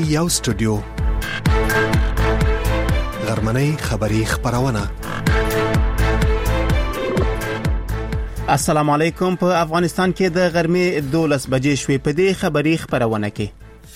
یو سټوډیو غرمنۍ خبری خبرونه. السلام علیکم. په افغانستان کې د غرمې 12 بجې شوې. په دې خبری خبرونه کې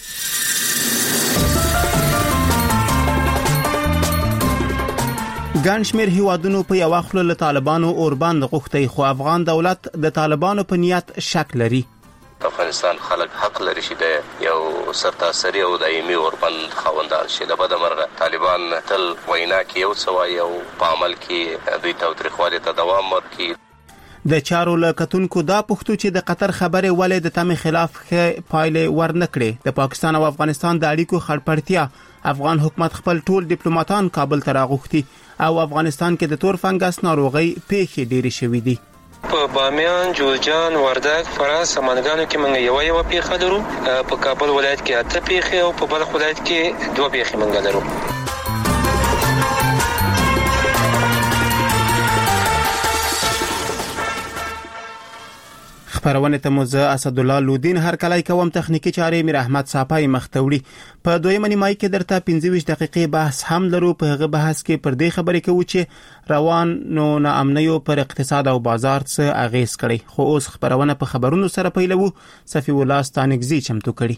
ګڼ شمېر هیوادونو په یو وخت له طالبانو اوربند غوښتي، خو افغان دولت د طالبانو په نیت شک لري. افغانستان خلک حق لري چې د یو سرتاسري او دایمي اوربند خوندان شي. د بدمرغه طالبان تل وینا کې یو څه وایي او په عمل کې دوی تاوتریخوالي ته دوام ورکوي. د چارو لکتونکو دا پښتو چې د قطر خبره ولې د تم خلاف پایله ورنکړي. د پاکستان او افغانستان د اړیکو خړپړتیا افغان حکومت خپل ټول ډیپلوماټان کابل ته راغوښتي او افغانستان کې د تور فنګس ناروغي پیښې ډېرې شوې دي. په بامیان، جوزجان، وردګ، فراه، سمنګانو کې موږ یو پیښه لرو. په کابل ولایت کې 8 پیښې او په بلخ ولایت کې 2 پیښې موږ لرو. خبرونه ته موزه اسد الله لودین هر کله کوم تخنیکی چارې میر احمد صافای مختوړي. په دویمه نیمای کې درته 25 دقیقې بحث هم لرو. په هغه بحث کې پر دې خبرې کوو چې روان نو ناامنیو پر اقتصاد او بازار څه اغیز کړي. خو اوس خبرونه په خبرونو سره پیلوو. صفی الله ستانګزی چمتو کړي.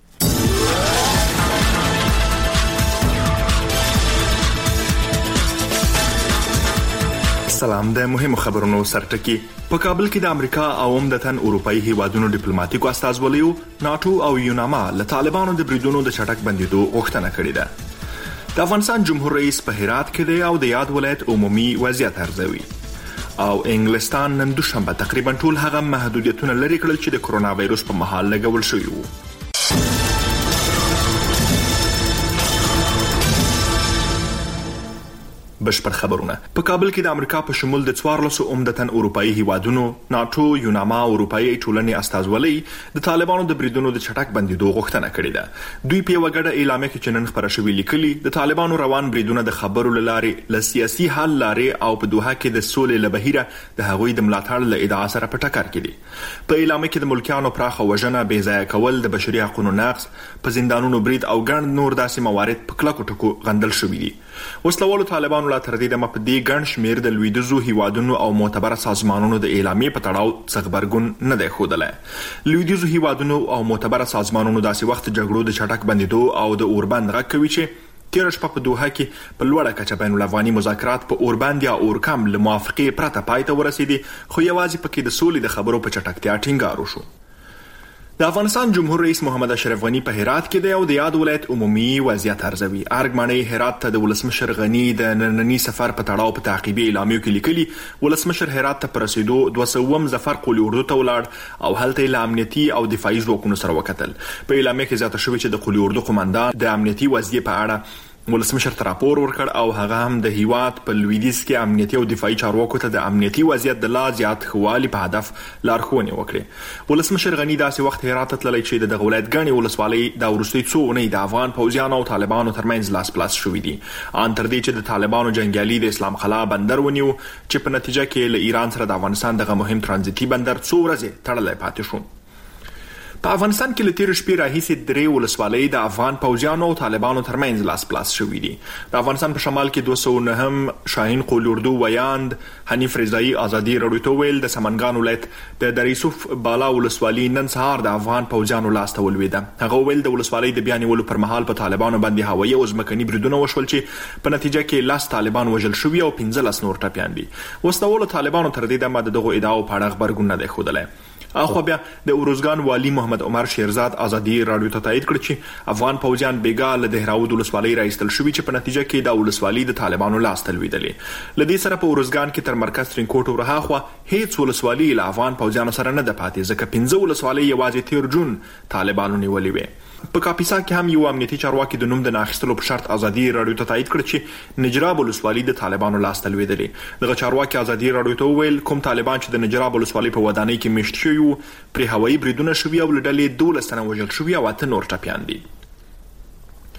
سلام. د مهمو خبرونو سرټکی. په کابل کې د امریکا او عمدتاً اروپאי هیوادونو ډیپلوماټیکو استازولیو ناتو او یوناما له طالبانو د بریدونو د چټک بندیدو غوښتنه کړې ده. د افغانستان جمهور رئیس په هرات کې دی او د یاد ولایت عمومي وضعیت ارزوي. او انګلستان نن دوشنبه تقریبا ټول هغه محدودیتونه لري کړل چې د کرونا وایروس په مهال لګول شوی وو. بشپړ خبرونه. په کابل کې د امریکا په شمول د 14 عمدتاً اروپאי هیوادونو ناتو، یوناما او اروپאי ټولنې استازولۍ د طالبانو د بریدونو د چټک بندیدو غوښتنه کړې ده. دوی په وګړه اعلامیه کې چنن خبره شوې لیکلي د طالبانو روان بریدونه د خبرو لارې ل سیاسي حل لارې او په دوحه کې د سولې لبهیره د هغوی د ملاتړ له ادعا سره په ټکر کې دي. په اعلامیه کې د ملکیانو پراخه وژنه، بې ځای کول، د بشري حقوقو نقض، په زندانونو برید او ګڼ نور داسې موارد په کلکو ټکو غندل شوي دي. وسلوالو طالبانو لا تر دې دمه په دې ګڼ شمېر د لویدیځو هیوادونو او معتبره سازمانونو د اعلامیې په تړاو څه خبرګون نه دی ښودلی. لویدیځو هیوادونو او معتبره سازمانونو داسې وخت جګړو د چټک بندیدو او د اوربند غږ کوي چې تېره شپه په دوحه کې په لوړه کچه بین الافغاني مذاکرات په اوربند یا اورکم له موافقې پرته پای ته ورسېدي، خو یوازې پکې د سولې د خبرو په چټکتیا ټینګار وشو. د افغانستان جمهور رئیس محمد اشرف غنی په هرات کې دی او د یاد ولایت عمومي وضعیت ارزوي. ارګمنۍ هرات ته د ولسمشر غنی د نننی سفر په تړاو په تعقیبي اعلامیو کې لیکلي ولسمشر هرات ته پر رسیدو 200 ظفر قولي اردو ته ولاړ او هلته له امنیتي او دفاعي ځواکونو سره وکتل. په اعلامیه کې زیاته شوې چې د قولي اردو قومندان د امنیتي وضعیت په اړه ولسمشر ته راپور ورکړ او هغه هم د هیواد په لویدیځ کې امنیتي او دفاعي چارواکو ته د امنیتي وضعیت د لا زیات خوالي په هدف لارښوونې وکړي. ولسمشر غنی داسې وخت هرات ته تللی چې د ولایت ګڼې ولسوالۍ د وروستۍ څو اونۍ د افغان پوځیانو او طالبانو ترمنځ لاس پلاس شوي دي. ان تر دې چې د طالبانو جنګیالي د اسلام قلعه بندر ونیو چې په نتیجه کې له ایران سره د افغانستان دغه مهم ترانزیتي بندر څو ورځې تړلی پاتې شو. په افغانستان کې له تېرې شپې راهیسې 3 ولسوالۍ د افغان پوځیانو او طالبانو ترمنځ لاس پلاس شوي دي. د افغانستان په شمال کې 209 شاهین قولي اردو ویاند حنیف رضایی ازادي راډیو ته ویل د سمنګان ولایت د دریسوف بالا ولسوالۍ نن سهار د افغان پوځیانو لاس ته ولوېده. هغه ویل د ولسوالۍ د بیا نیولو پر مهال په طالبانو باندې هوایي او ځمکني بریدونه وشول چې په نتیجه کې 10 طالبان وژل شوي او 15 نور ټپیان دي. وسلوالو طالبانو تر دې دمه دغه ادعاو په اړه خبرګون نه دی ښودلی. اخو بیا د اروزګان والی محمد عمر شیرزاد ازادي راډیو ته تایید کړ چې افغان پوځیان بیګا له دهراود ولسوالۍ راایستل شوي چې په نتیجه کې د ولسوالۍ د طالبانو لاس ته لوېدلې. له دې سره په اروزګان کې تر مرکز ترینکوټ ورهاخوا هیڅ ولسوالۍ له افغان پوځیانو سره نه ده پاتې، ځکه 15 ولسوالۍ یوازې 13 جون طالبانو نیولې وې. په کاپیسا کې هم یو امنیتي چارواکي د نوم د ناخیستلو په شرط ازادي راډیو ته تایید کړ چې نجراب ولسوالۍ د طالبانو لاس ته لوېدلې. دغه چارواکي ازادي راډیو ته وویل کوم طالبان چې د نجراب ولسوالۍ په ودانۍ کې میشت شوي وو پرې هوایي بریدونه شوي او له ډلې 12 تنه وژل شوي او 8 نور ټپیان دي.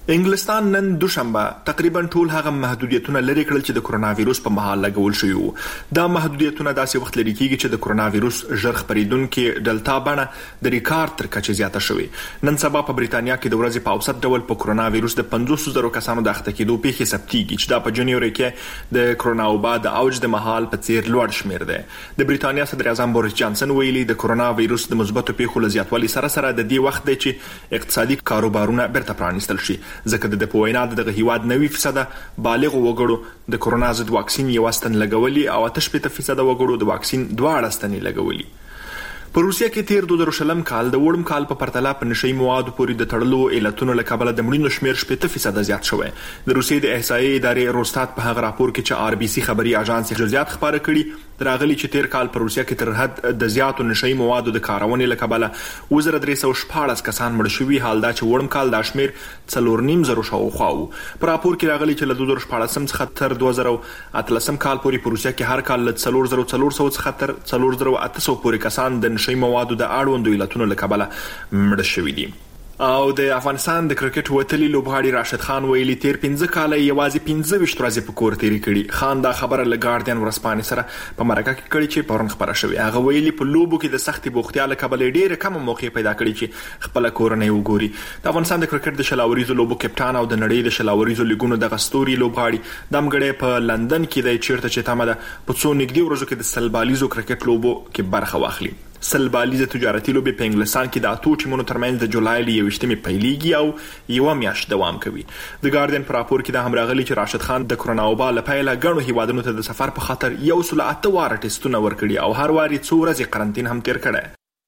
انګلستان نن دوشنبه تقریبا ټول هغه محدودیتونه لري کړل چې د کرونا وایروس په مهال لګول شوی وو. دا محدودیتونه داسې وخت لري کیږي چې د کرونا وایروس ژر خپریدونکو ډلتا بڼه د ریکارډ تر کچې زیاته شوې. نن سبا په بریتانیا کې د ورځې په اوسط ډول په کرونا وایروس د 500,000 کسانو د اخته کېدو پیښې ثبتېږي چې دا په جنوري کې د کرونا وبا د اوج د مهال په څیر لوړ شمیر دی. د بریتانیا صدر اعظم بوریس جانسن ویلي د کرونا وایروس د مثبتو پیښو له زیاتوالي سره د دې وخت دی چې اقتصادي کاروبارونه بیرته پرانیستل شي، ځکه د په وینا دغه هیواد 90% بالغ وګړو د کرونا ضد واکسین یو استن لګولي او 8% وګړو د واکسین 2 استنې لګولي. په روسیه کې تیر 2000 کال د وړم کال په پرتله په نشئی موادو پورې د تړلو علتونو له کبله د مړینو شمیر 8% زیات شوی. د روسیې د احصایې ادارې روستات په هغه راپور کې چې RBC خبري اژانس جزئیات خبره کړي راغلي چې تیر کال په روسیه کې تر حد د زیاتو نشئی موادو د کارونې له کبله 1314 کسان مړ شوي، حال دا چې وړم کال د شمیر 4.5 شاوخوا وو. په راپور کې راغلي چې له 2014 څخه تر 2013 کال پورې په روسیه کې هر کال له 4400 څخه تر 4800 پورې کسان د نشئی موادو د اړوندو علتونو له کبله مړ شوي دي. او د افغانستان د کرکټ وتلی لوبغاړي راشد خان ویلي تیر 15 کال یوازې 15 ورځې په کور تیری کړي. خان دا خبره له ګارډین ورسپانې سره په مرکه کې کړي چې پرون خبره شوې. هغه ویلي په لوبو کې د سختي بوختیا له کبله ډېر کم موقع پیدا کړي چې خپل کورنۍ وګوري. د افغانستان د کرکټ د شلاوریزو لوبو کپټان او د نړۍ د شلاوریزو لیګونو د غستوري لوبغاړي دمګړې په لندن کې د چیرته چې تمه ده په څو نږدې ورځو کې د سلبالیزو کرکټ لوبو کې برخه واخلي. سلبالیزه تجارتي لوبې په انګلستان کې د 8 ټیمونو ترمنځ د جولای ل 21 پیلېږي او یو میاشت دوام کوي. د ګارډین په راپور کې د همراغلي چې راشد خان د کرونا وبا له پیله غنو هیوادونو ته د سفر په خاطر 108 واره ټیسټونه ورکړي او هر واري 2 ورځې قرنټین هم تیر کړي.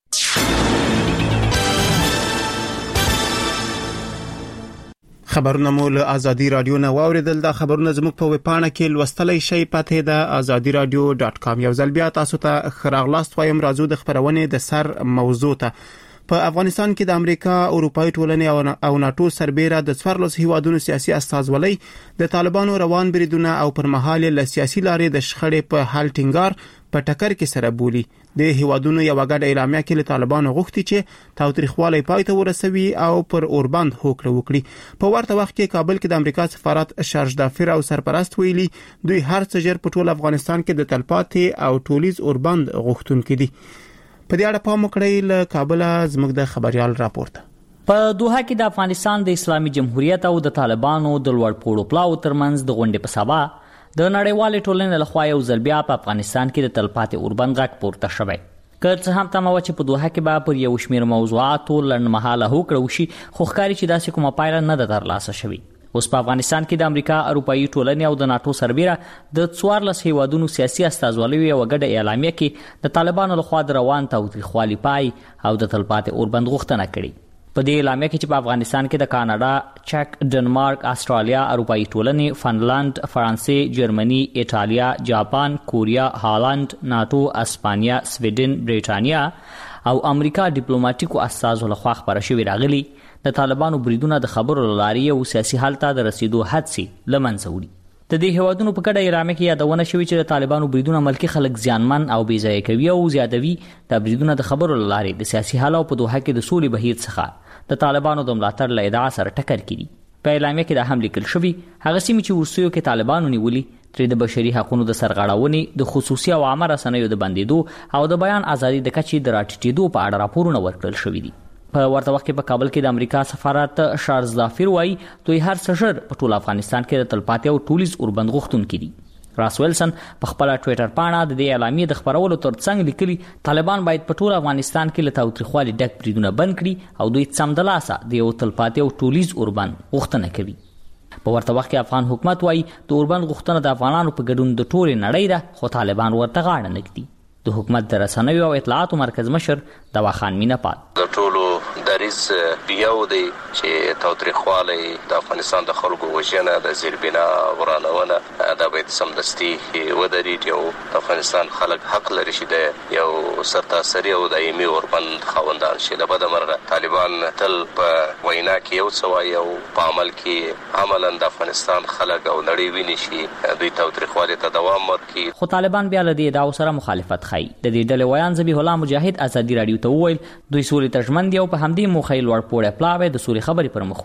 خبرونه مو له ازادي رادیو نه واوریدل. دا خبرونه زموږ په ویبپاڼه کې لوستلای شئ. پته د azadiradio.com. یو ځل بیا تاسو ته خراغلاست وایم. راځو د خبرونه د سر موضوع ته. په افغانستان کې د امریکا، اروپאי ټولنې او ناتو سربېره د 14 هیوادونو سیاسي استازولۍ د طالبانو روان بریدونه او پر مهال له سیاسي لارې د شخړې په حل ټینګار په ټکر کې سره بولی. د هیوادونو یو غږ اعلامیه کې له طالبانو غوښتي چې تاوتریخوالی پای ته ورسوي او پر اوربند هوکړه وکړي. په ورته وخت کې کابل کې د امریکا سفارت شارج دافر او سرپرست ویلي دوی هر څه ژر په ټول افغانستان کې د تلپاتې او ټولیز اوربند غوښتونکي دي. په دې اړه پام وکړئ. له کابل زموږ د خبريال راپورته. په دوحه کې د افغانستان د اسلامي جمهوریت او د طالبانو د لوړ پوړو پلاو ترمنځ د غونډې په سبا د نړیوالې ټولنې لخوا یو ځل بیا په افغانستان کې د تلپاتې اوربند غږ پورته شوی. که څه هم تمه و چې په دوحه کې به پر یو شمېر موضوعاتو لنډمهاله هوکړه وشي، خو ښکاري چې داسې کومه پایله نه ده ترلاسه شوې. اوس په افغانستان کې د امریکا، اروپאי ټولنې او د ناتو سربېره د 14 هیوادونو سیاسي استازولۍ یو غږ اعلامیه کې د طالبانو لخوا د روان تاوتریخوالي پای او د تلپاتې اوربند غوښتنه کړې. په دې اعلامیه کې چې په افغانستان کې د کاناډا، چک، ډنمارک، استرالیا، اروپאי ټولنې، فنلند، فرانسې، جرمني، ایټالیا، جاپان، کوریا، هالند، ناتو، اسپانیا، سویډن، بریټانیا او امریکا ډیپلوماټیکو استازو لخوا خبره شوې راغلي د طالبانو بریدونه د خبرو لارې او سیاسي حل ته د رسیدو هڅې لمنځه وړي. د دې هیوادونو په ګډه اعلامیه کې یادونه شوې چې د طالبانو بریدونه ملکي خلک زیانمن او بې ځایه کوي او زیاتوي. د بریدونه د خبرو لارې د سیاسي حل او په دوحه کې د سولې بهیر څخه د طالبانو د ملاتړ له ادعا سره ټکر کړي. په اعلامیه کې دا هم لیکل شوی هغه سیمې چې ورسیو کې طالبانو نیولي ترې د بشري حقوقو د سرغړونې، د خصوصي او عامه رسنیو د بندیدو او د بیان ازادي د کچې د راټیټېدو په اړه راپورونه ورکړل شوي دي. په ورته وخت کې په کابل کې د امریکا سفارت شارج دافر وایي دوی هر څه ژر په ټول افغانستان کې د تلپاتې او ټولیز اوربند غوښتونکي دي. راس ویلسن په خپل ټوئیټر باندې د دې اعلامیې د خبرولو ترڅنګ لیکلي طالبان باید په ټول افغانستان کې له تاوتریخوالي ډک بریدونه بند کړي او دوی سمدلاسه د یو تلپاتې او ټولیز اوربند غوښتنه کوي. په ورته وخت کې افغان حکومت وایي د اوربند غوښتنه د افغانانو په ګډون د ټولې نړۍ ده، خو طالبان ورته غاړه نه ږدي. د حکومت د رسنیو او اطلاعاتو مرکز مشر دواخان میناپال د ټولو دریز یو دی چې تاوتریخوالی د افغانستان د خلکو وژنه، د زیربنا ورانونه دا باید سمدستي ودرېږي او د افغانستان خلک حق لري چې د یو سرتاسري او دایمي اوربند خاوندان شي. له بده مرغه طالبان تل په وینا کې یو څه وایي او په عمل کې عملا د افغانستان خلک او نړۍ ویني شي دوی تاوتریخوالي ته دوام ورکړي. خو طالبان بیا له دې ادعاو سره مخالفت ښيي. د دې ډلې ویان ذبیح الله مجاهد ازادي رادیو ته وویل دوی سولې ته ژمن دي او په همدې موخه یې لوړ پوړی پلاوی د سولې خبرې پر مخ وړي.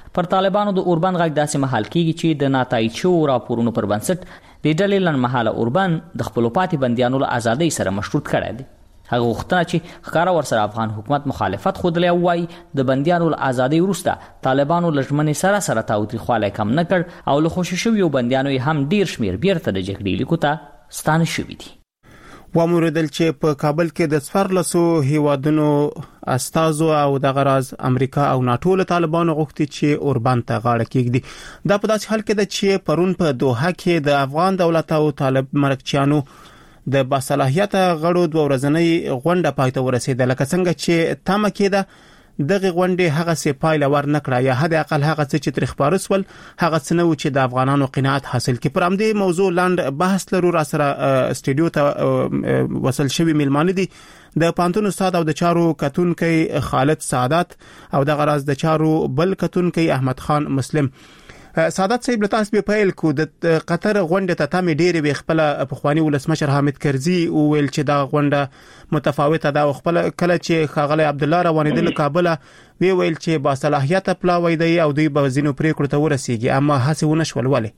پر طالبانو د اوربند غږ داسې مهال کیږي چې د ناتایچو راپورونو پر بنسټ د ډلې لنډمهاله اوربند د خپلو پاتې بندیانو له ازادۍ سره مشروط کړی دی. هغه غوښتنه چې ښکاره ورسره افغان حکومت مخالفت ښودلی او وایي د بندیانو له ازادۍ وروسته طالبانو له ژمنې سره تاوتریخوالی کم نه کړ او له خوشي شویو بندیانو یې هم ډیر شمیر بیرته د جګړې لیکو ته ستانه شوي دي. وموردل چې په کابل کې د 14 هیوادونو استازو او د غراز امریکا او ناتو له طالبانو غوښتي چې اوربند ته غاړه کېږدي. دا په داسې حال کې ده چې پرون په دوحه کې د افغان دولت او طالب مرکچیانو د باصلاحیت غړو د ورځنۍ غونډه پای ته ورسېده. لکه څنګه چې تمه کېده دغه غونډه هغه سي پایله ور نکړه یا حد اقل هغه څه چې تاریخ پارسول هغه څه نو چې د افغانانو قناعت حاصل کړي. پر همدې موضوع لاند بحث لرو را سره استودیو ته وصل شوی میلمانه دي د پانتون استاد او د چارو کتونکي خالد سعادت او د غراز د چارو بل کتونکي احمد خان مسلم. سعادت صاحب لتاس به پیل کو د قطر غونډه ته تم ډېری به خپل پخوانی ولسمشر حامد کرزي او ویل چې دا غونډه متفاوته ده او خپل کله چې خاغلی عبد الله روانیدل کابل وی ویل چې با صلاحیت پلاوی دی او دوی به زینو پریکړه ته ورسیږي اما هڅه ونه شول. ولې؟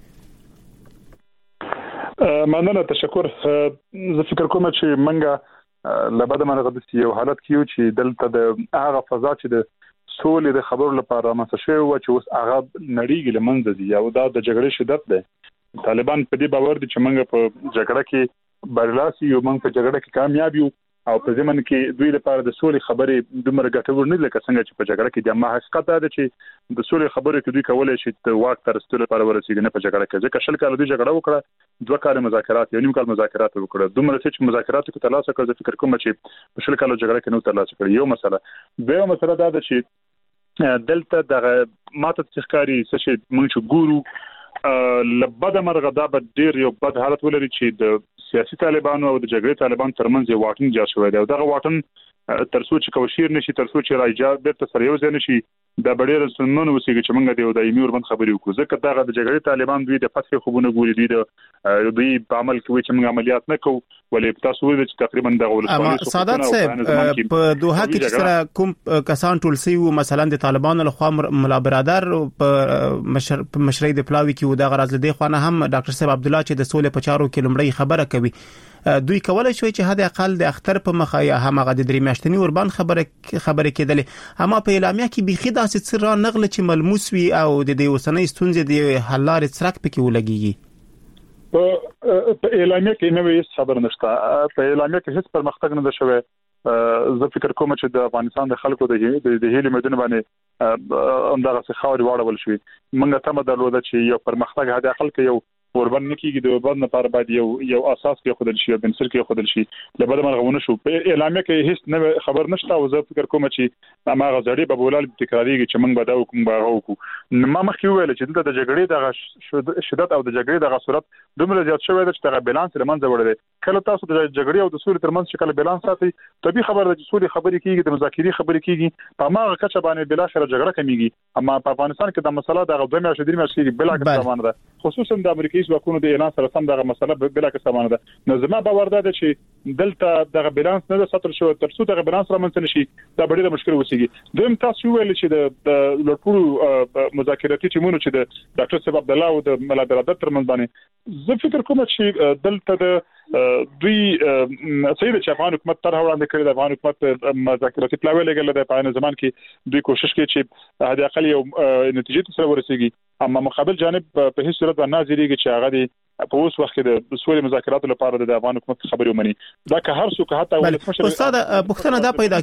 مننه، تشکر. زه فکر کوم چې منګه لبد منغه د یو حالت کیو چې دلته د هغه فضا چې د سولې د خبرو لپاره مسشوي و چې اوس هغه نړیږي لمنځه دي او دا د جګړې شدت ده. طالبان په دې باور دي چې موږ په جګړه کې برلاسي یو، موږ په جګړه کې کامیاب یو او په ځمن کې دوی لپاره د سولې خبرې دومره ګټور نه لکه څنګه چې په جګړه کې د ما حقیقت ده چې د سولې خبرې کې دوی کولای شي د واک تر ستلو لپاره ورسیږي نه په جګړه کې. ځکه شل کال دوی جګړه وکړه، 2 کال مذاکرات، یو نیم کال مذاکرات وکړه، دومره چې مذاکرات کې ترلاسه کړ. زه فکر کوم چې په شل کال جګړه کې نو ترلاسه کړ. یو مسله به مسله دا ده چې دلته د ماته تخکاری څه شي موږ چې ګورو لبد مرغه دا به ډیر یو بد حالت ولري چې د سیاسي طالبانو او د جګړې طالبان ترمنځ یو واټن جوړ شوی دی او دغه واټن ترڅو چې کوشیر نشي، ترڅو چې راځي بیرته سره یو ځای نشي، دا ډېر سنمن وسیږي چې موږ د دایمي اوربند خبرې وکړو. ځکه دغه د جګړې طالبان دوی د فتح خوبونه ګوري، دوی په عمل کې چې موږ عملیات نه کوو ولې تاسو وایي چې تقریبا دغه ولسمشر سعادت صاحب په دوحه کې سره کوم کسان ټول سی وو، مثلا د طالبانو له خوا ملا برادر په مشرۍ د پلاوي کې د غرض لدی خوانه هم ډاکټر صاحب عبد الله چې د سولې په چارو کې لمړی خبره کوي. دوی کولای شوی چې حد اقل د اختر په مخه یا همغه د درې میاشتنی اوربند خبره کېدلې، اما په اعلامیه کې بيخي داسې څه را نغله چې ملموس وي او د دې وسنۍ ستونزې د حل لارې څرک پکې ولګيږي. په اعلامیه کې نو هیڅ خبر نشته، په اعلامیه کې هیڅ پرمختګ نه شوی. زه فکر کوم چې د افغانستان د خلکو د هیلې مدن باندې همدغه څه خاوري واړول شوی. موږ ته مدلوده چې یو پرمختګ هدا خلک یو اوربند نکیږي، د اوربند لپاره باید یو اساس کې خودل شي، بنسر کې خودل شي. لبد مرغونه شو په اعلامیه کې هیڅ نه خبر نشته او زه فکر کوم چې ما غزړي په بولال تکراریږي چې موږ به دا حکم باغو کو. ما مخکې ویل چې د جګړې د شدت او د جګړې د صورت دومره زیات شوی دی چې دا بالانس لمنځه وړي. کله تاسو د جګړې او د سولې ترمنځ شکل بالانس ساتي، طبي خبر ده چې سولې خبرې کیږي، د مذاکرې خبرې کیږي، په ما کچه باندې بل اخر جګړه کمیږي. اما په افغانستان کې د مسله د غوډه مې شدیر مې شي بل اخر سامان ده، خصوصا د امریکایي ځواکونو د اعلان سره سم دغه مسله بل اخر سامان ده. نو زما باور ده چې دلته دغه بالانس نه ساتل شو، ترڅو دغه بالانس رامنځته نشي دا ډېره مشکل وسیږي. دویم تاسو ویل چې د لوړپوړو مذاکراتي ټیمونو چې د ډاکټر صاحب عبد الله او د ملا برادر ترمنځ باندې زه فکر کوم چې دلته د دوی سید چې افغان حکومت طرح وړاندې کړی د افغان حکومت مذاکراتي پلاوی لګل د پاین زمان کې دوی کوشش کوي چې هدا اقل یو نتیجې سره ورسیږي، اما مقابل جانب په هیڅ صورت باندې ناظریږي چې هغه د په اوس وخت کې د سولې مذاکراتو لپاره د افغان حکومت خبرې ومني. دا که هر څوک حتی ولسمشر استاد پښتنه دا پیدا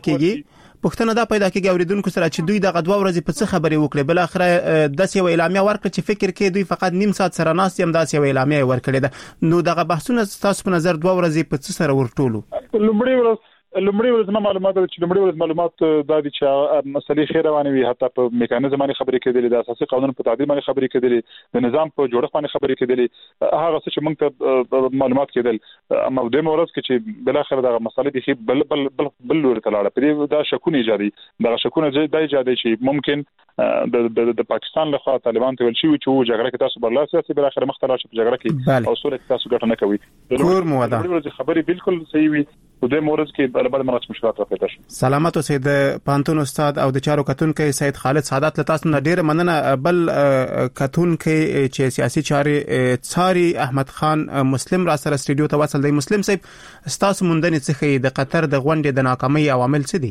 کیږي اوریدونکو سره چې دوی دغه 2 ورځې په څه خبرې وکړي، بل اخر د سی اعلامیه ورکړه چې فکر کې دوی فقط نیم ساعت سره ناس یم داسې اعلامیه ورکړي ده. نو دغه بحثونه تاسو په نظر 2 ورځې په څه سره ورټولو؟ لومړی ورځ معلومات چې لومړی ورځ معلومات دا دي چې مسلې خیر روانه وي، حتی په میکانیزم باندې خبرې کېدلې، د اساسي قانون په تعدیل باندې خبرې کېدلې، د نظام په جوړښت باندې خبرې کېدلې، هغه څه چې موږ ته معلومات کېدل. اما د مورز کې چې بل اخر دغه مسلې دي بل بل بل بل ور تلاړه په دا شکونه ایجادي، دغه شکونه د ایجادي چې ممکن د پاکستان لخوا طالبان ته ویل شي چې جګړه کې تاسو برلاسي سي بل اخر مختلف په جګړه کې او سولې تاسو ګټه نه کوي. خبرې بالکل صحیح وي په دې مورز کې بل مرز مشکلات راپیدا شي. سلامت اوسئ. د پانتون استاد او د چارو کتونکو سید خالد سعادت له تاسو نه ډیر مننه. بل کتونکو چې سیاسي چارې څاري احمد خان مسلم را سره سټډیو ته وصل دی. مسلم صاحب تاسو مونږ نه څخه د قطر د غونډې د ناکامۍ عوامل څه دي؟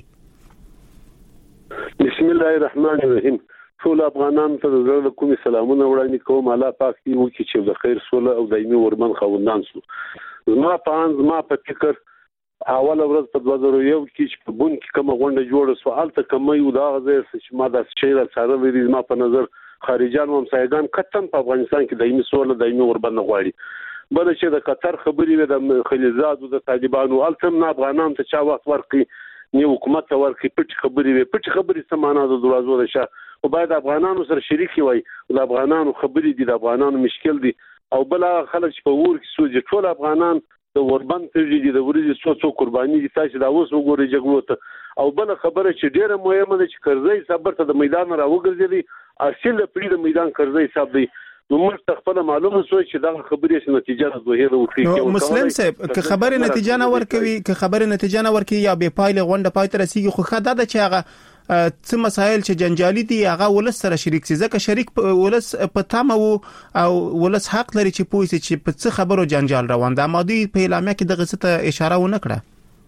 بسم الله الرحمن الرحیم. ټول افغانان ته د کومي سلامونه وړاندې کوم. الله پاک دې وکړي چې د خیر سوله او دایمي ورمن خوندان شو. زما په فکر اول ورځ په 2001 کې چې په بون کې کومه غونډه جوړه سو الته کومه یو دا غزه چې ما د شي را سره لري. ما په نظر خارجيان او همسایگان کتن په افغانستان کې دایمي سوله دایمي وربند غواړي. بل چې د قطر خبرې وي د خلیزات او د طالبانو الته نه افغانان ته چا وخت ورکړي نه حکومت ته ورکړي. پټ خبرې سمانه د دروازو ده او باید افغانانو سره شریک وي. د افغانانو خبرې دي د افغانانو مشکل دي او بل خلک په ور کې سوځي. ټول افغانان د وربند تجدید د ورځې څو قرباني دي. تاسو دا اوس وګورئ جګړو ته. او بل خبره چې ډیره مهمه ده چې کرزی صبر ته د میدان راوګرځي اصل پرې د میدان کرزی صاحب دی. نو موږ خپل معلومه سوچ چې دا خبرې نتیجه ظاهره وکړي. مسلم صاحب که خبره نتیجه نه ورکوي یا به پایله غونډه پای ته رسیږي خو خدای دا چې هغه څه مسایل چې جنجالي دي هغه ولس سره شریک سي. ځکه شریک ولس په تامه او ولس حق لري چې پوه شي چې په څه خبرو جنجال روان ده. مادي په اعلامیه کې دغه څه ته اشاره ونه کړه.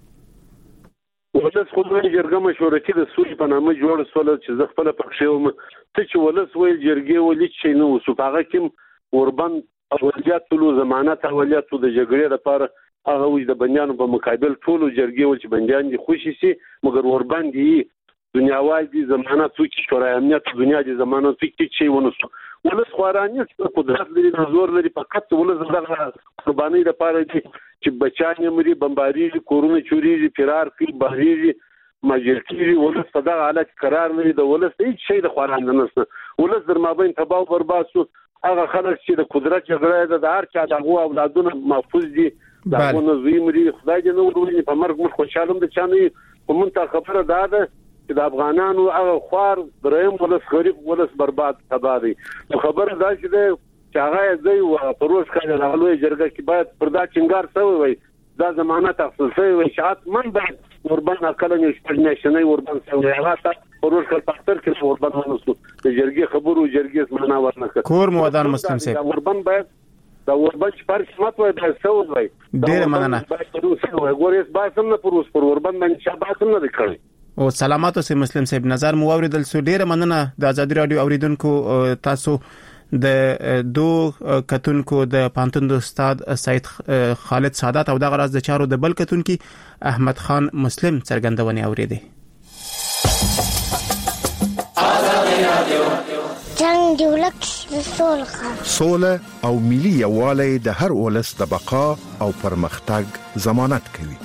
ولس خو د جرګه مشورتي د سولې په نامه جوړ سول چې زه خپل پښې وم ته چې ولس ویل جرګه ولې چې نو سپاغه کوم وربند اولیات ټول ضمانت اولیات د جګړې لپاره هغه وځ د بندیانو په مقابل ټول جرګه ول چې بندیان دي خوشي سي مګر وربند دي دنیاوال دي ضمانت څوک شورای امنیت دنیا دي ضمانت څوک چې ونسو. ولس خواراني قدرت لري زور لري فقط ولس دغه قرباني لپاره دي چې بچانه مري بمباري کورونه چوري فرار کوي بهري ماجرتي ولس په دغه حالت قرار لري. د ولس هیڅ شي د خواران نه نسته. ولس در مابین تباہ او برباد شو. هغه خلک چې د قدرت جګړه د هر چا دغه اولادونه محفوظ دي دغه نو زوی مري خدای دې نو ورولي په مرګ مخ خوشاله د چانه کوم ته خبره ده چې د افغانانو هغه خوار دریم ولس غریب ولس برباد تباہ دي. خبره دا چې هغه ځای پروس کړي راغلوې جرګه کې باید پردا چنګار سوی وي دا ضمانت اخیستل شوی وي شات من باید وربند کلنې شپږنیشنې وربند سوی هغه ته پروس کړ پاتر کې وربند ونسو د جرګې خبرو جرګې معنا ورنکړه. کور مودان مسلم صاحب وربند باید دا وربند پر قسمت وای دا سوی وي ډیر مننه. ګورېس باسم نه پروس پر وربند باندې شاباسم نه کړی. او سلامات اوسئ مسلم صاحب. نظر مو اوریدل سو ډیره مننه د ازادي رادیو اوریدونکو تاسو د دو کتونکو د پانتون د استاد سید خالد سعادت او د غراز د چارو د بل کتونکو احمد خان مسلم څرګندونه اوریدي. جنگ دولت سوله او ملي یووالی د هر ولس د بقا او پرمختګ ضمانت کوي.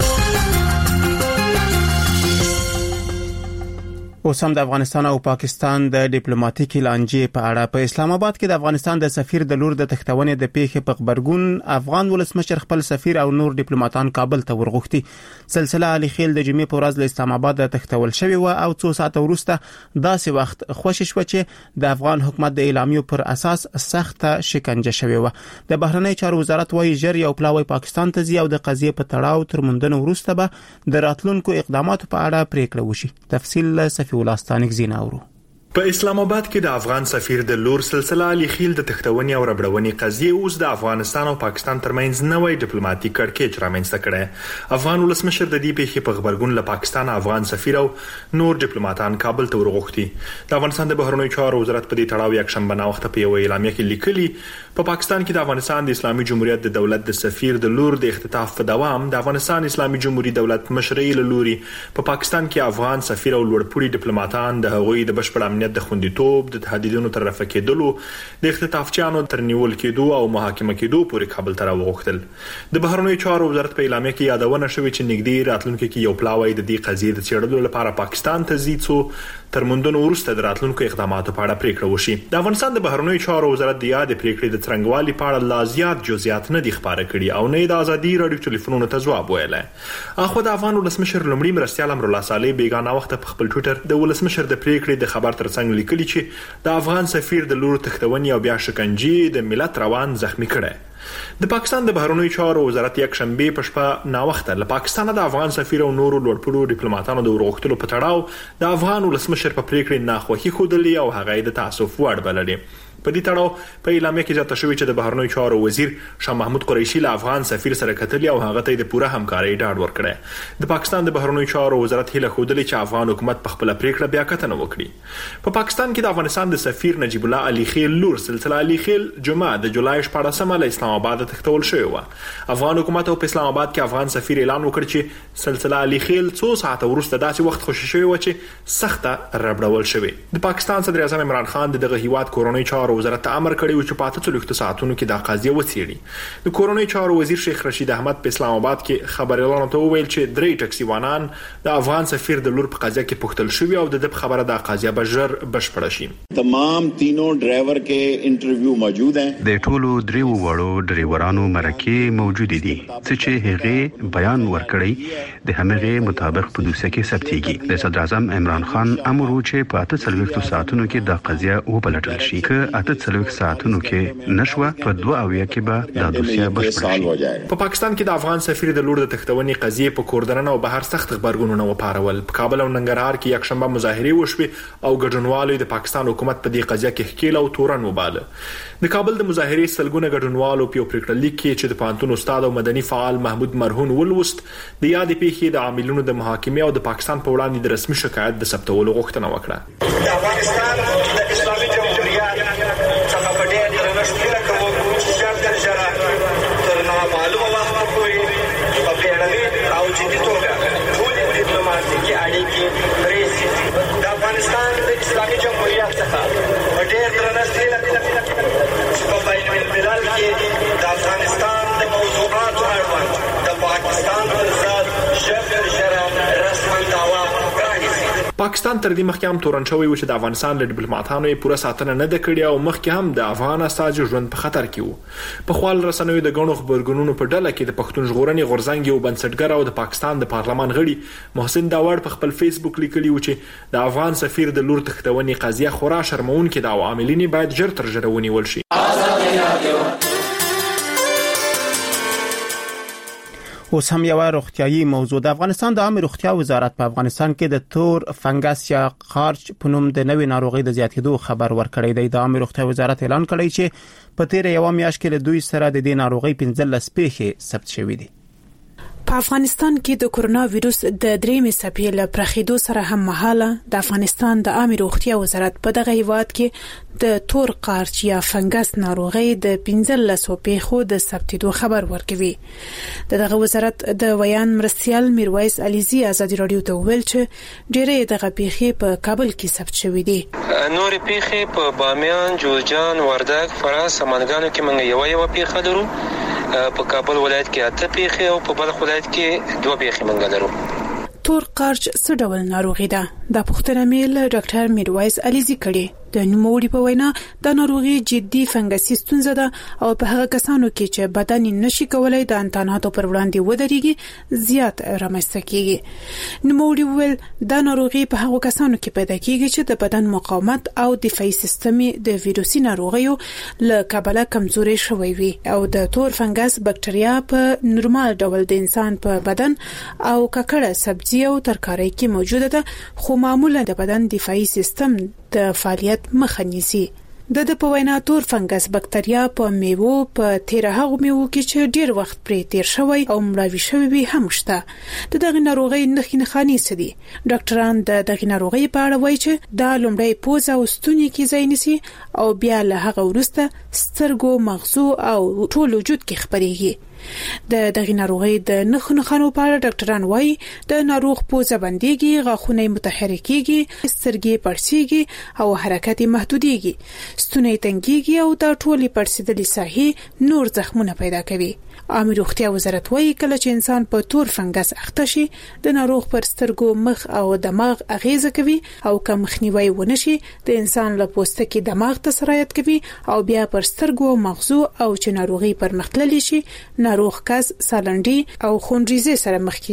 اوس هم د افغانستان او پاکستان د ډیپلوماټیکي لانجې په اړه په اسلام آباد کې د افغانستان د سفیر د لور د تختونې د پیښې په خبرګون افغان ولسمشر خپل سفیر او نور ډیپلوماټان کابل ته ورغوښتي. سلسله علي خیل د جمعې په ورځ له اسلام آباد د تختول شوی و او 2 ساعت وروسته داسې وخت خوشی شو چې د افغان حکومت د اعلامیو پر اساس سخته شکنجه شوی و. د بهرنی چارو وزارت وايي جر یو پلاوی پاکستان ته ځي او د قضیې په تړاو تر موندنه وروسته به د راتلونکو اقداماتو په اړه پریکړه وشي. تفصیل ولاستانک زیناورو. په اسلام آباد کې د افغان سفیر د لور سلسله علي خیل د تختونې او ربړونې قضیه اوس د افغانستان او پاکستان ترمنځ نوې ډیپلوماټیک کړکېچ رامنځته کړي. افغان ولسمشر د دې پیښې په خبرګون له پاکستان افغان سفیر او نور ډیپلوماټان کابل ته ورغوښتي. د افغانستان د بهرنیو چارو وزارت په دې تړاو یک شنبه وخت په یو اعلامیه کې لیکلي په پاکستان کې د افغانستان د اسلامي جمهوریت د دولت د سفیر د لور د اختطاف په دوام د افغانستان اسلامي جمهوریت دولت مشرۍ له لوري په پاکستان کې افغان سفیر او لوړپوړي ډیپلوماټان د هغوی د بشپړ امنیت د خوندیتوب د تهدیدونو تر رفع کېدلو د اختطافچیانو تر نیول کېدو او محاکمه کېدو پورې کابل ته راوغوښتل. د بهرنیو چارو وزارت په اعلامیه کې یادونه شوې چې نږدې راتلونکي کې یو پلاوی د دې قضیې د څېړلو لپاره پاکستان ته ځي څو تر موندنو وروسته د راتلونکو اقداماتو په اړه پریکړه وشي. د افغانستان د بهرنیو چارو وزارت د یاد پریکړې د څرنګوالي په اړه لا زیات جزئیات نه دي خبره کړي او نه د ازادي رادیو ټلیفونونو ته ځواب ویلی. اخو د افغان ولسمشر لومړي مرستیال امرالله صالح بیگانه وخت په خپل ټویټر د ولسمشر د پریکړې د خبر ترڅنګ لیکلي چې د افغان سفیر د لور تختونې او بیا شکنجې د ملت روان زخمی کړي. د پاکستان د بهرنیو چارو وزارت یک شنبه په شپه نا وخت له پاکستان د افغان سفیر او نورو لوړپوړو ډیپلوماټانو د ورغښتلو په تړاو د افغان ولسمشر په پریکړه ناخوښي خوده او هغه د تاسف وړ بللې. په دې تړاو په اعلامیه کې ځکه شوی چې د بهرنیو چارو وزیر شاه محمود قریشي له افغان سفیر سره کتلی او هغه ته د پوره همکارۍ ډاډ ورکړی. د پاکستان د بهرنیو چارو وزارت هیله خوده چې افغان حکومت په خپل پریکړه بیا کتنه وکړي. په پاکستان کې د افغانستان د سفیر نجیب الله علي خیل لور سلسله علي خیل جمعه د جولای 14 له اسلام آباد تختول شوی و. افغان حکومت په اسلام آباد کې افغان سفیر اعلان وکړ چې سلسله علي خیل 2 ساعته وروسته داسې وخت خوشی شوی و چې سخته ربړول شوی. د پاکستان صدر اعظم عمران خان دغه هیواد کورونی چارو وزارت ته امر کړی و چې په 48 ساعتونو کې د قضیه وڅېړي. د کورونی چارو وزیر شیخ رشید احمد په اسلام آباد کې خبريالانو ته وویل چې 3 ټکسي وانان د افغان سفیر د لور په قضیه کې پوښتل شوی او د خبره د قضیه بشر بشپړ شي. تمام तीनों ड्राइवर के इंटरव्यू मौजूद हैं. د ټولو دریو وړو ډرایورانو مرکې موجود دي چې هغه بیان ورکړي د همغه مطابق په دوسیه کې ثبتېږي. د صدر اعظم عمران خان امر وکړ په 48 ساعتونو کې د قضیه وبلټل شي. که 48 ساعتونو کې نشوه په 2 اویا کې به د دوسیه بشپړ شي. په پاکستان کې د افغان سفیر د لور د تختونې قضیه په کوردنه او بهر سخت خبرګونونه وپارول. په کابل او ننګرهار کې یک شنبه مظاهره وشوه او ګډونوالو د پاکستان حکومت په دې قضیه کې ښکیل او تورن وباله. د کابل د مظاهره سلګونه ګډونوالو په پریکړه لیک کې چې د پانتون استاد او مدني فعال محمود مرهون ولوست د یاد پیښې د عاملونو د محاکمې او د پاکستان په وړاندې د رسمي شکایت د ثبتولو غوښتنه وکړه. د افغانستان د اسلامي جمهوریت څخه په ډېر درنښت کوم چې ژر ژر تر نامعلومه وخته پورې په پیړوي او جدي توګه ټولې ډیپلوماټیکي اړیکې پرې شي. د افغانستان د اسلامي جمهوریت څخه په ډېر درنښت چې په بین الملل کې د افغانستان د موضوعاتو اړوند د پاکستان پر ضد ژر ژر رسما دعوا پرانیزي. پاکستان تر دې مخکې هم تورن شوی و چې د افغانستان له ډیپلوماټانو یې پوره ساتنه نه ده کړې او مخکې هم د افغان استازو ژوند په خطر کې و. په خپل رسنیو د غونو خبرګونونو په ډله کې د پښتون ژغورنې غورځنګ یو بنسټګر او د پاکستان د پارلمان غړي محسن داوړ په خپل فیسبوک لیکلی و چې د افغان سفیر د لور تختونې قضیه خورا شرمونکې ده او عاملین باید ژر تر ژره ونیول شي. اوس هم یو روغتیايي موضوع. د افغانستان د عامه روغتیا وزارت په افغانستان کې د تور فنګس یا قارچ په نوم د نوې ناروغي د زیاتېدو خبر ورکړی دی. د عامه روغتیا وزارت اعلان کړی چې په تیر یو میاشت کې له دوی سره د دې ناروغي 15 پیښې ثبت شوې دي. په افغانستان کې د کورونا وایروس د درېمې څپې له پرخېدو سره هم مهاله د افغانستان د عامه روغتیا وزارت په دغه هیواد کې د تور قارچ یا فنګس ناروغي د 15 پیښو د ثبتېدو خبر ورکوي. دغه وزارت د ویان مرستيال میرویس علیزی ازادي رادیو ته ویل چې ډېرې دغه پیښې په کابل کې ثبت شوې دي. نور پیښې په بامیان، جوزجان، وردګ، فراه، سمنګانو کې موږ یو پیښه لرو. په کابل ولایت کې 8 پیښې او په بلخ ولایت کې 2 پیښې موږ لرو. تور قارچ څه ډول ناروغي ده؟ د پښتنه میل ډاکټر میرویس علیزی کړي. د نوموړي په وینا د ناروغي جدي فنګسي ستونزه ده او په هغه کسانو کې چې بدن نشي کولای د انتاناتو پر وړاندې ودرېږي زیات رامنځته کیږي. نوموړي ویل د ناروغي په هغه کسانو کې پیدا کیږي چې د بدن مقاومت او دفاعي سیستم د ویروسي ناروغیو له کبله کمزوري شوی وي او د تور فنګس بکټریا په نورمال ډول د انسان په بدن او ککړه سبزی او ترکاري کې موجوده ده خو معمولا د بدن دفاعي سیستم د فعالیت مخه نیسي. د په وینا تور فنګس بکټریا په میوو په تیر هغه میوو کې چې ډیر وخت پرې تیر شوی او مړاوي شوی هم شته. د دغه ناروغي نښې سدي. ډاکټران د دغه ناروغي په اړه وایي چې دا لومړی پوزه او ستوني کې ځای نیسي او بیا له هغه وروسته سترګو، مغزو او ټول وجود کې خپريږي. د دغه ناروغي د نښو په اړه ډاکټران وایي د ناروغ پوزه بنديږي، غاښونه متحرکيږي، سترګې پړسيږي او حرکت محدوديږي، ستوني تنګيږي او د ټولي پړسیدلې ساحې نور زخمونه پیدا کوي. عامه روغتیا وزارت وایي کله چې انسان په تور فنګس اخته شي د ناروغ پر سترګو، مخ او دماغ اغیزه کوي او که مخنیوي ونشي د انسان له پوستکي دماغ ته سرایت کوي او بیا پر سترګو، مغزو او چې ناروغي پر مختللي شي ناروغ کس سالنډي او خونریزي سره مخ کیږي.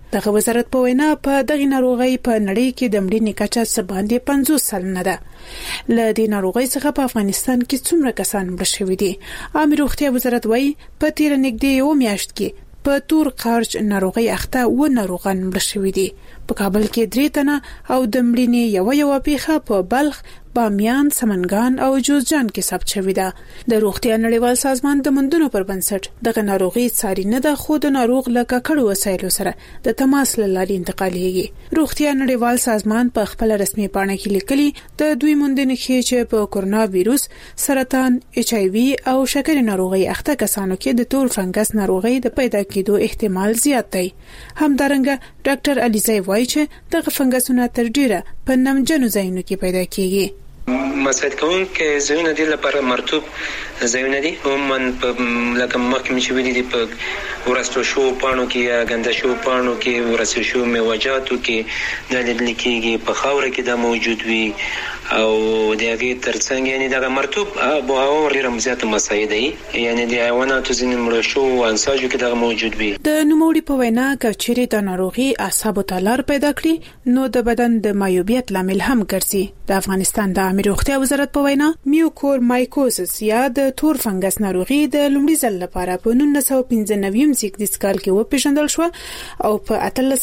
دغه وزارت په وینا په دغه ناروغي په نړۍ کې د مړینې کچه څه باندې 50 سلنه ده. له دې ناروغي څخه په افغانستان کې څومره کسان مړه شوي دي؟ عامه روغتیا وزارت وايي په تیر نږدې یو میاشت کې په تور قارچ ناروغي اخته و ناروغان مړه شوي دي. په کابل کې 3 تنه او د مړینې یو پیښه په بلخ، بامیان، سمنګان او جوزجان کې ثبت شوې ده. د روغتیا نړیوال سازمان د مندونو پر بنسټ دغه ناروغي څاري نه ده، خو د ناروغ له ککړو وسایلو سره د تماس له لارې انتقالېږي. روغتیا نړیوال سازمان په خپل رسمي پاڼه کې لیکلي د دوی موندنې کې چې په کورونا وایروس، سرطان، HIV او شکرې ناروغي اخته کسانو کې د تور فنګس ناروغي د پیدا کېدو احتمال زیات دی. همدارنګه ډاکټر علیزی وایي چې دغه فنګسونه تر ډیره په نمجنو ځایونو کې پیدا کیږي. مساعد کوونکې ځایونه دي لپاره مرطوب ځایونه دي، عموما لکه مخکې چې ویلي دي په ورستو شو پاڼو کې یا ګنده شو پاڼو کې، ورستو شو میوجاتو کې د لیدل کېږي، په خاوره کې دا موجود وي او د هغې ترڅنګ یعنې دغه مرطوب آب و هوا ډېره زیاته مساعد دي، یعنې د حیواناتو ځینې مړه شو انساجو کې دغه موجود وي. د نوموړي په وینا که چیرې د ناروغي اعصابو ته لار پیدا کړي نو د بدن د مایوبیت لامل هم ګرځي. د افغانستان د عامه روغتیا وزارت په وینا میوکورمایکوزس یا د تور فنګس ناروغي د لومړي ځل لپاره په 1995 زیږدیز کال کې وپېژندل شو او په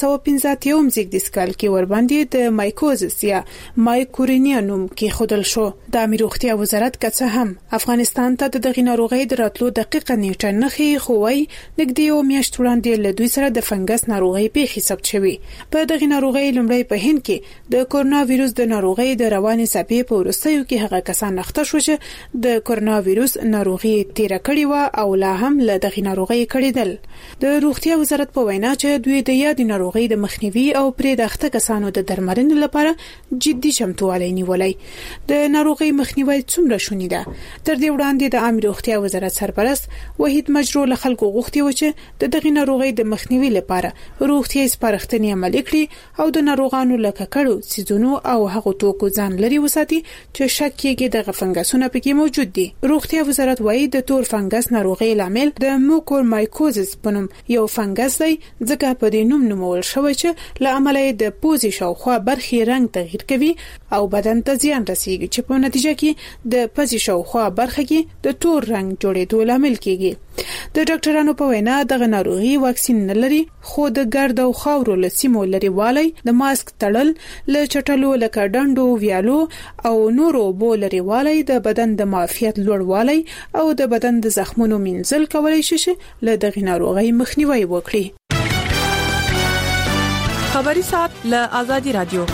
1815 زیږدیز کال کې ورباندې د مایکوزس یا مایکورینیا نوم کې خودل شو. د عامه روغتیا وزارت که هم افغانستان ته د دغه ناروغي د راتلو دقیقه نیټه نه ښیي، خو وايي نږدې یو میاشت وړاندې له دوی سره د فنګس ناروغي پیښې ثبت شوې. په دغه ناروغي لومړی په هند کې د کورونا وایروس د ناروغي د رواني څپې په وروستیو کې هغه کسان اخته شو چې د کورونا وایروس ناروغي تیر کړی و او لا هم له دغه ناروغي کړیدل. د روغتیا وزارت په وینا چې دوی د یاد ناروغي د مخنیوي او پرې د اخته کسانو د درملنې لپاره جدي چمتووالی نیولای. د ناروغي مخنیوي څومره شونې ده؟ تر دې وړاندې د عامه روغتیا وزارت سرپرست وحید مجرو له خلکو غوښتي و چې د دغه ناروغي د مخنیوي لپاره روغتیايي سپارښتنې عملي کړي او د ناروغانو له ککړو سيزونو او هغو توکو ځان لري وساتي چې شک کېږي دغه فنګسونه پکې موجود دي. روغتیا وزارت وايي د تور فنګس ناروغي لامل د میوکورمایکوزس په نوم یو فنګس دی، ځکه په دې نوم نومول شوی چې له امله د پوزې شاوخوا برخې رنګ تغییر کوي او بدن ته زیان رسیږي چې په نتیجه کې د پوزې شاوخوا برخه کې د تور رنګ جوړېدو لامل کېږي. د ډاکټرانو په وینا دغه ناروغي واکسین نه لري، خو د ګرد او خاورو له سیمو لري والی، د ماسک تړل، له چټلو لکه ډنډو، ویالو او نورو بو لري والی، د بدن د معافیت لوړوالی او د بدن د زخمونو مینځل کولای شي چې له دغه ناروغي مخنیوي وکړي. خبري سات له آزادي رادیو.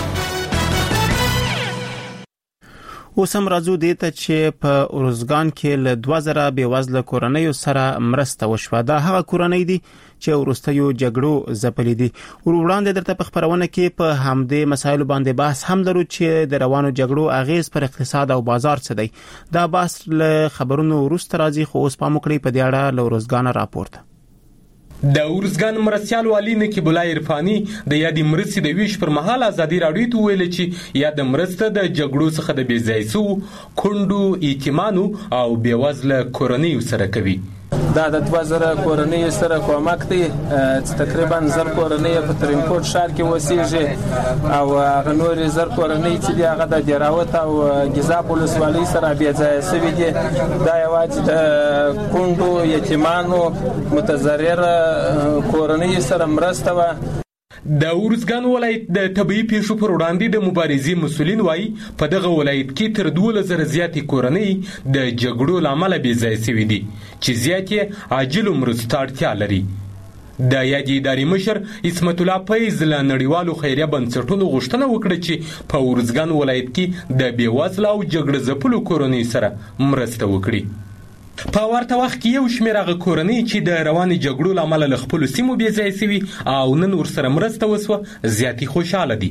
اوس هم راځو دې ته چې په اورزګان کې له 2000 بېوزله کورنیو سره مرسته وشوه. دا هغه کورنۍ دي چې ورستیو جګړو ځپلې دي. وړاندې درته په خبرونه کې په همدې مسایلو باندې بحث هم لرو چې د روانو جګړو اغیز پر اقتصاد او بازار څه دی. دا بحث له خبرونو وروسته راځي، خو اوس پام وکړئ په دې اړه له اورزګان راپورټ. د اورزګان مرستيال والی نقیب الله عرفاني د یادې مرستې د ویش پر مهال ازادي راډیو ته ویل چې یاد مرسته د جګړو څخه د بیځایسو کندو یتیمانو او بیوزله کورنیو سره کوي. دا د 2000 کورنۍ سره کومک دی، تقریبا 1000 کورنۍ په ترینکوټ ښار کې وسیږي او هغه نور 1000 کورنۍ چې دی هغه د دیراوت او ګزاب ولسوالۍ سره بیا ځای سوي دي. دا یوازې د کندو یتیمانو متضرر کورنۍ سره مرسته و. د اورزګان ولایت د طبي پیښو پر وړاندې د مبارزې مسولین وایي په دغه ولایت کې تر 2000 زیاتې کورنۍ د جګړو لامل بې ځای شوي دي چې زیاتې عاجل مرستو اړتیا لري. د یادې ادارې مشر اسمت الله فیض له نړیوالو خیریه بنسټونو غوښتنه وکړه چې په اورزګان ولایت کې د بېوزله او جګړه ځپلو کورنۍ سره مرسته وکړي. په ورته وخت کې یو شمېر هغه کورنۍ چې د رواني جګړو له امله له خپلو سیمو بې ځای شوي او نن ورسره مرسته وسوه زیاتې خوشحاله دي.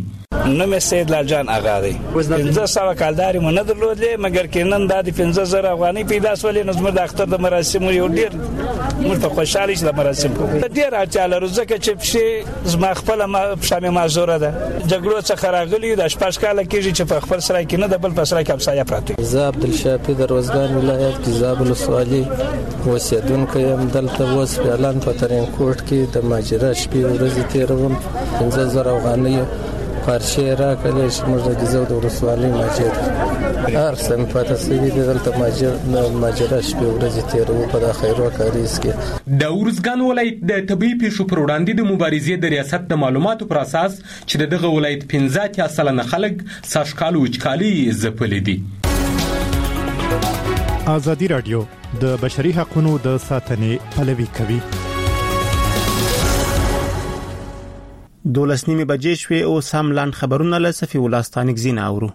نو مې سید لال جان اغا دی 1500 کالداري مونږ نه درلودلې مګر کینن د 15000 افغاني پیدا سولې نو زموږ د اختر د مراسم یو ډیر موږ په خوشاله شي د مراسم ډیر اړتیا لرو ځکه چې په زما خپل شامه معذوره ده جګړو څخه راغلي د شپږ کال کېږي چې په خپل سره کې نه د بل په سره کې همسایه پراته زه عبدالشافي د روزګان ولایت کې زابل سوالي اوسیدونکو يم دلته اوس اعلان په ترین کوټ کې د ماجرا شپې ورځې تیروم 15000 افغانۍ پارچه را کړل چې موږ د گزو د ورسوالۍ ماجر هر سم پاتې سوي دلته ماجرا شپې ورځې تیرو په خیرو کاریز کې د ورزګان ولایت د طبي پیښو پر وړاندې د مبارزې د ریاست د معلوماتو پر اساس چې دغه ولایت 15% خلک ساشکال وچکالي زپلې دي. ازادي رادیو د بشري حقوقو د ساتنې پلوي کوي. 12 بجې شوې او سم لاند خبرونه له صفي ولاستانک زینا اورو.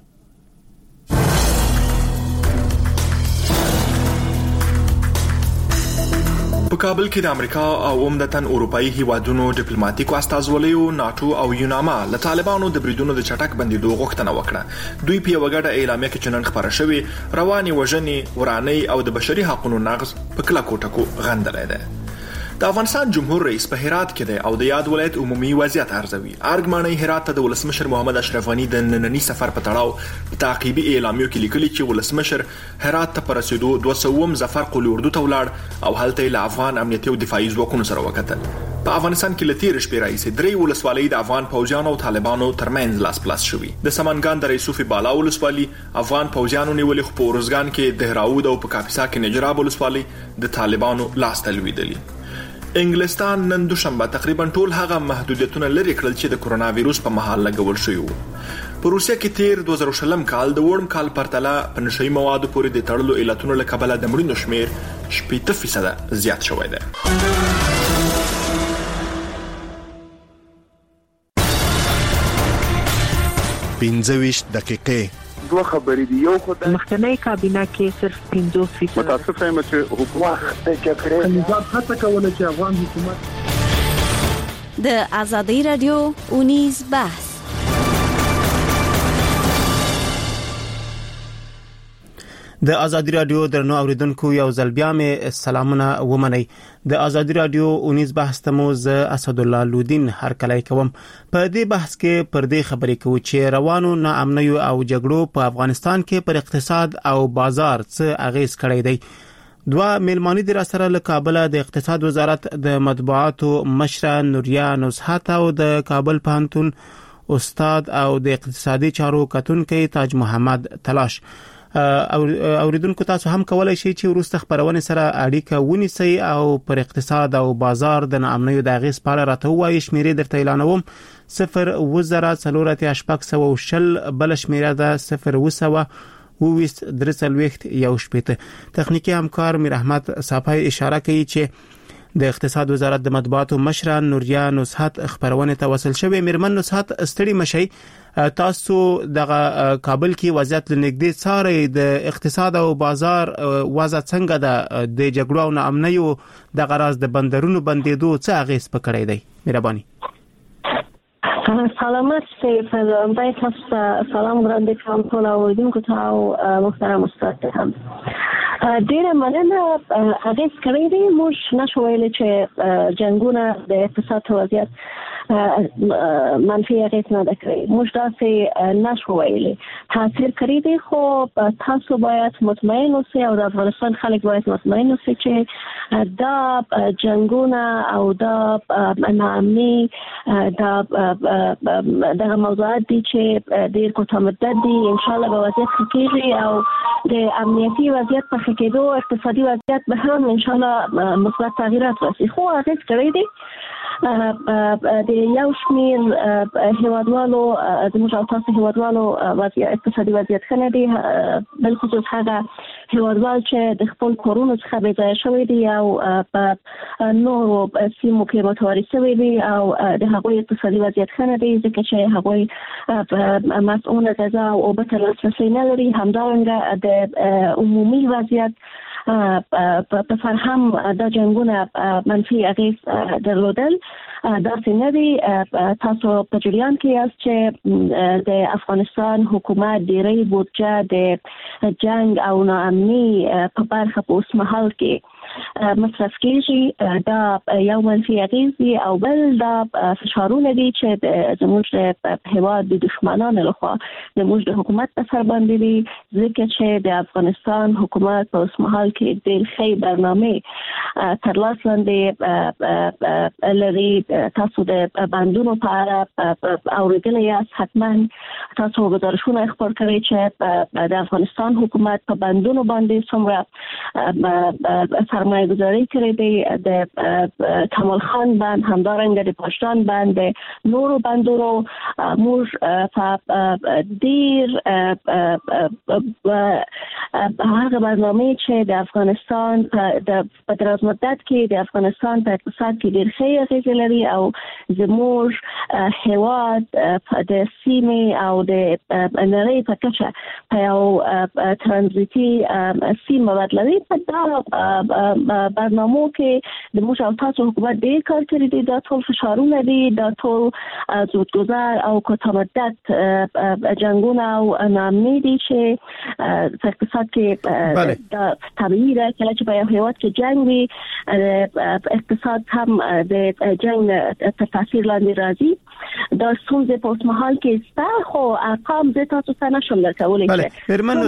په کابل کې د امریکا او عمدتاً اروپאי هیوادونو ډیپلوماټیکو استازولیو ناتو او یوناما له طالبانو د بریدونو د چټک بندیدو غوښتنه وکړه. دوی په وګړه اعلامیه کې چنن خبره شوې رواني وژنې وراني او د بشري حقوقو نقض په کلا کوټکو غندلې ده. د افغانستان جمهور رئیس په هرات کې دی او د یاد ولایت عمومي وضعیت ارزوي. ارګماني هرات ته د ولسمشر محمد اشرف غنی د نننی سفر په تړاو په تعقیبي اعلامیو کې لیکلي چې ولسمشر هرات ته پر رسیدو 200 ظفر قلی اردو ته ولاړ او هلته له افغان امنیتي او دفاعي ځواکونو سره وکتل. په افغانستان کې لتیر شپې راځي درې ولسوالۍ د افغان پوځیانو او طالبانو ترمنځ لاس پلاس شوې. د سمنګان د رئیسوفي بالا ولسوالۍ افغان پوځیانو نیولې خو په ورزګان کې د هراود او په کاپیسا کې نجراب ولسوالۍ د طالبانو لاس تلویدلې. انګلستان نن دوشنبه تقریبا ټول هغه محدودیتونه لري کړل چې د کرونا وایروس په مهال لګول شوی وو. په روسیه کې تیر 2020 کال د وړم کال پرتله په نشئی موادو پورې د تړلو علتونو له کبله د مړینو شمیر 80% زیات شوی دی. 25 دقیقې دوه خبرې دي. یو خدای مخکنی کابینه کې صرف 50% متاسف یم چې حکومت د کړې نظام هڅه کوله چې افغان حکومت د ازادي رادیو اونیز بحث د ازادي رادیو درنو اوریدونکو یو ځل بیا مې سلامونه ومنئ. د ازادي رادیو اونیز بحث ته مو ز اسد الله لودین هر کله کوم. په دې بحث کې پر دې خبرې کوو چې روانو ناامنیو او جګړو په افغانستان کې پر اقتصاد او بازار څه اغیز کړی دی. دوه میلمانی در سره له کابل د اقتصاد وزارت د مطبوعاتو مشره نوریا نصحت او د کابل پوهنتون استاد او د اقتصادي چارو کتونکي تاج محمد تلاش. اوریدونکو تاسو هم کولای شئ چې ورسته خبرونه سره اړیکه ونیسئ او پر اقتصاد او بازار د ناامنیو د اغیز په اړه راته وایي. شمیرې درته اعلانوم 0 بل شمیره ده 0 وویست درسلوخت یو شپته. تخنیکی همکار میر احمد صافی اشاره کوي چې د اقتصاد وزارت د مطبوعاتو مشره نوریا نصحت خبرونه ته وصل شوی. میرمن نصحت ستړي مشي تاسو د کابل کې وضعیت لنګدې څاري د اقتصاد او بازار وضع څنګه ده د جګړو او ناامنیو د غراض د بندرونو بندیدو څه اغیز پکړی دی؟ مهرباني. سلامت سیف باید سلام گرانده کام ټول اوریدونکو ته او محترم استاد هم ډیره مننه. اغیز کړی دی. موږ نشو ویلی چې جنگونه د اقتصاد وضعیت منفي اغیز نه ده کړی. موږ داسې نشو ویلی. تاثیر کړی دی خو تاسو باید مطمئن اوسئ او د افغانستان خلک باید مطمئن اوسئ چې دا جنگونه او دا ناامني دا موضوعات دي چې ډیر کوتاه دي. ان شاء الله به وضعیت ښه کیږي او د امنیتي وضعیت په ښه کېدو اقتصادي وضعیت به هم ان شاء الله مثبت تغییرات راسي. خو اغیز کړی دی. د یو شمیر هیوادوالو زموږ او تاسو هیوادوالو اقتصادي وضعیت ښه نه دی، بالخصوص هغه هیوادوال چې د خپل کورونو څخه بې ځایه شوي دي او په نورو سیمو کې متوارث شوي دي او د هغوی اقتصادي وضعیت ښه نه دی ځکه چې هغوی مسؤونه غذا او اوبه ته لاسرسی نه لري. همدارنګه د عمومي وضعیت په فرهنګ د جنگونه منفي اغیز درلودل دا سينري تاسو په جریان کې یاست چې د افغانستان حکومت ډیری بودجه د جنگ او ناامني په برخه په اوس مهال کې مصرف کیږي دا یو منفي اغیز او بل دا فشارونه دي چې زموږ د هیواد د دښمنانو لخوا زموږ د حکومت په سر باندې دي ځکه چې د افغانستان حکومت په اوس مهال کې ډېر ښه برنامه تر لاس لاندې لري تاسو د بندونو په اړه اوریدل یاست حتما تاسو گزارشونه خبر کړئ چې د افغانستان حکومت په بندونو باندې څومره سرمایه گذاری کړې دی د کمال خان بند همدارنګه د پاشتان بند نورو بندونو موږ په ډیر هغه برنامه چې د افغانستان په دراز مدت کې د افغانستان په اقتصاد کې ډیر ښه اغیز لري او زموږ هیواد د سیمې او د نړۍ په کچه په یو ترانزیتي سیمه بدلوي په برنامو کې د موږ او تاسو حکومت ډیر کار کړی دی دا ټول فشارونه دي دا ټول زودگذر او کوتاه جنگونه او ناامني دي چې اقتصاد کې د طبيعي ده چې په یو هیواد کې جنگ وي اقتصاد هم د جنگ تر تاثیر لاندې راځي دا څنګه په اوس مهال کې ستا خو ارقام د تاسو څخه نشم درکولای بله هرمن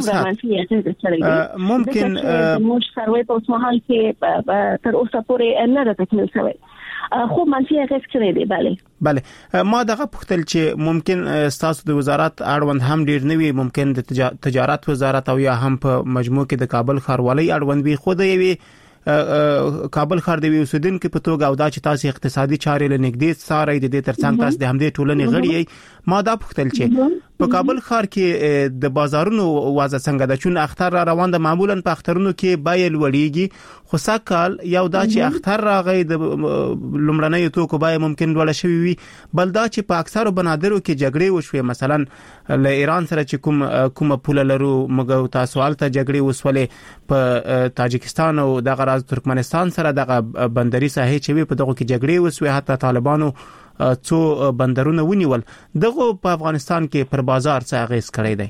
ممکن موږ سروي په اوس مهال کې تر اوسه پورې نه ده تکمیل شوی خو منفي اغیز کړی دی بله ما دغه پوښتل چې ممکن تاسو د وزارت اړوند هم ډیر نوی ممکن د تجارت وزارت او یا هم په مجموع کې د کابل ښاروالۍ اړوند وي خو د یوې کابل ښار د اوسیدونکو په توګه او دا چې تاسو اقتصادي چارې لنګدې ساري د دې ترڅنګ تاسو د همدې ټولنې غړي ما دا پوښتل چې په کابل ښار کې د بازارونو وضع څنګه ده چون اختر را روان ده معمولا په اخترونو کې بایل وړيږي خو سکهال یو دا چې اختر راغی د لمړنۍ توکو بای ممکن ډول شوی وي بل دا چې په اکثرو بنادرو کې جګړې وشوي مثلا له ایران سره چې کوم پوله لرو موږ تاسو الته جګړې وسولې په تاجکستان او دغه راز ترکمنستان سره دغه بندري ساحې چې په دغه کې جګړې وسوي حتی طالبانو څو بندرونه ونیول دغه په افغانستان کې پر بازار څه اغیز کړی دی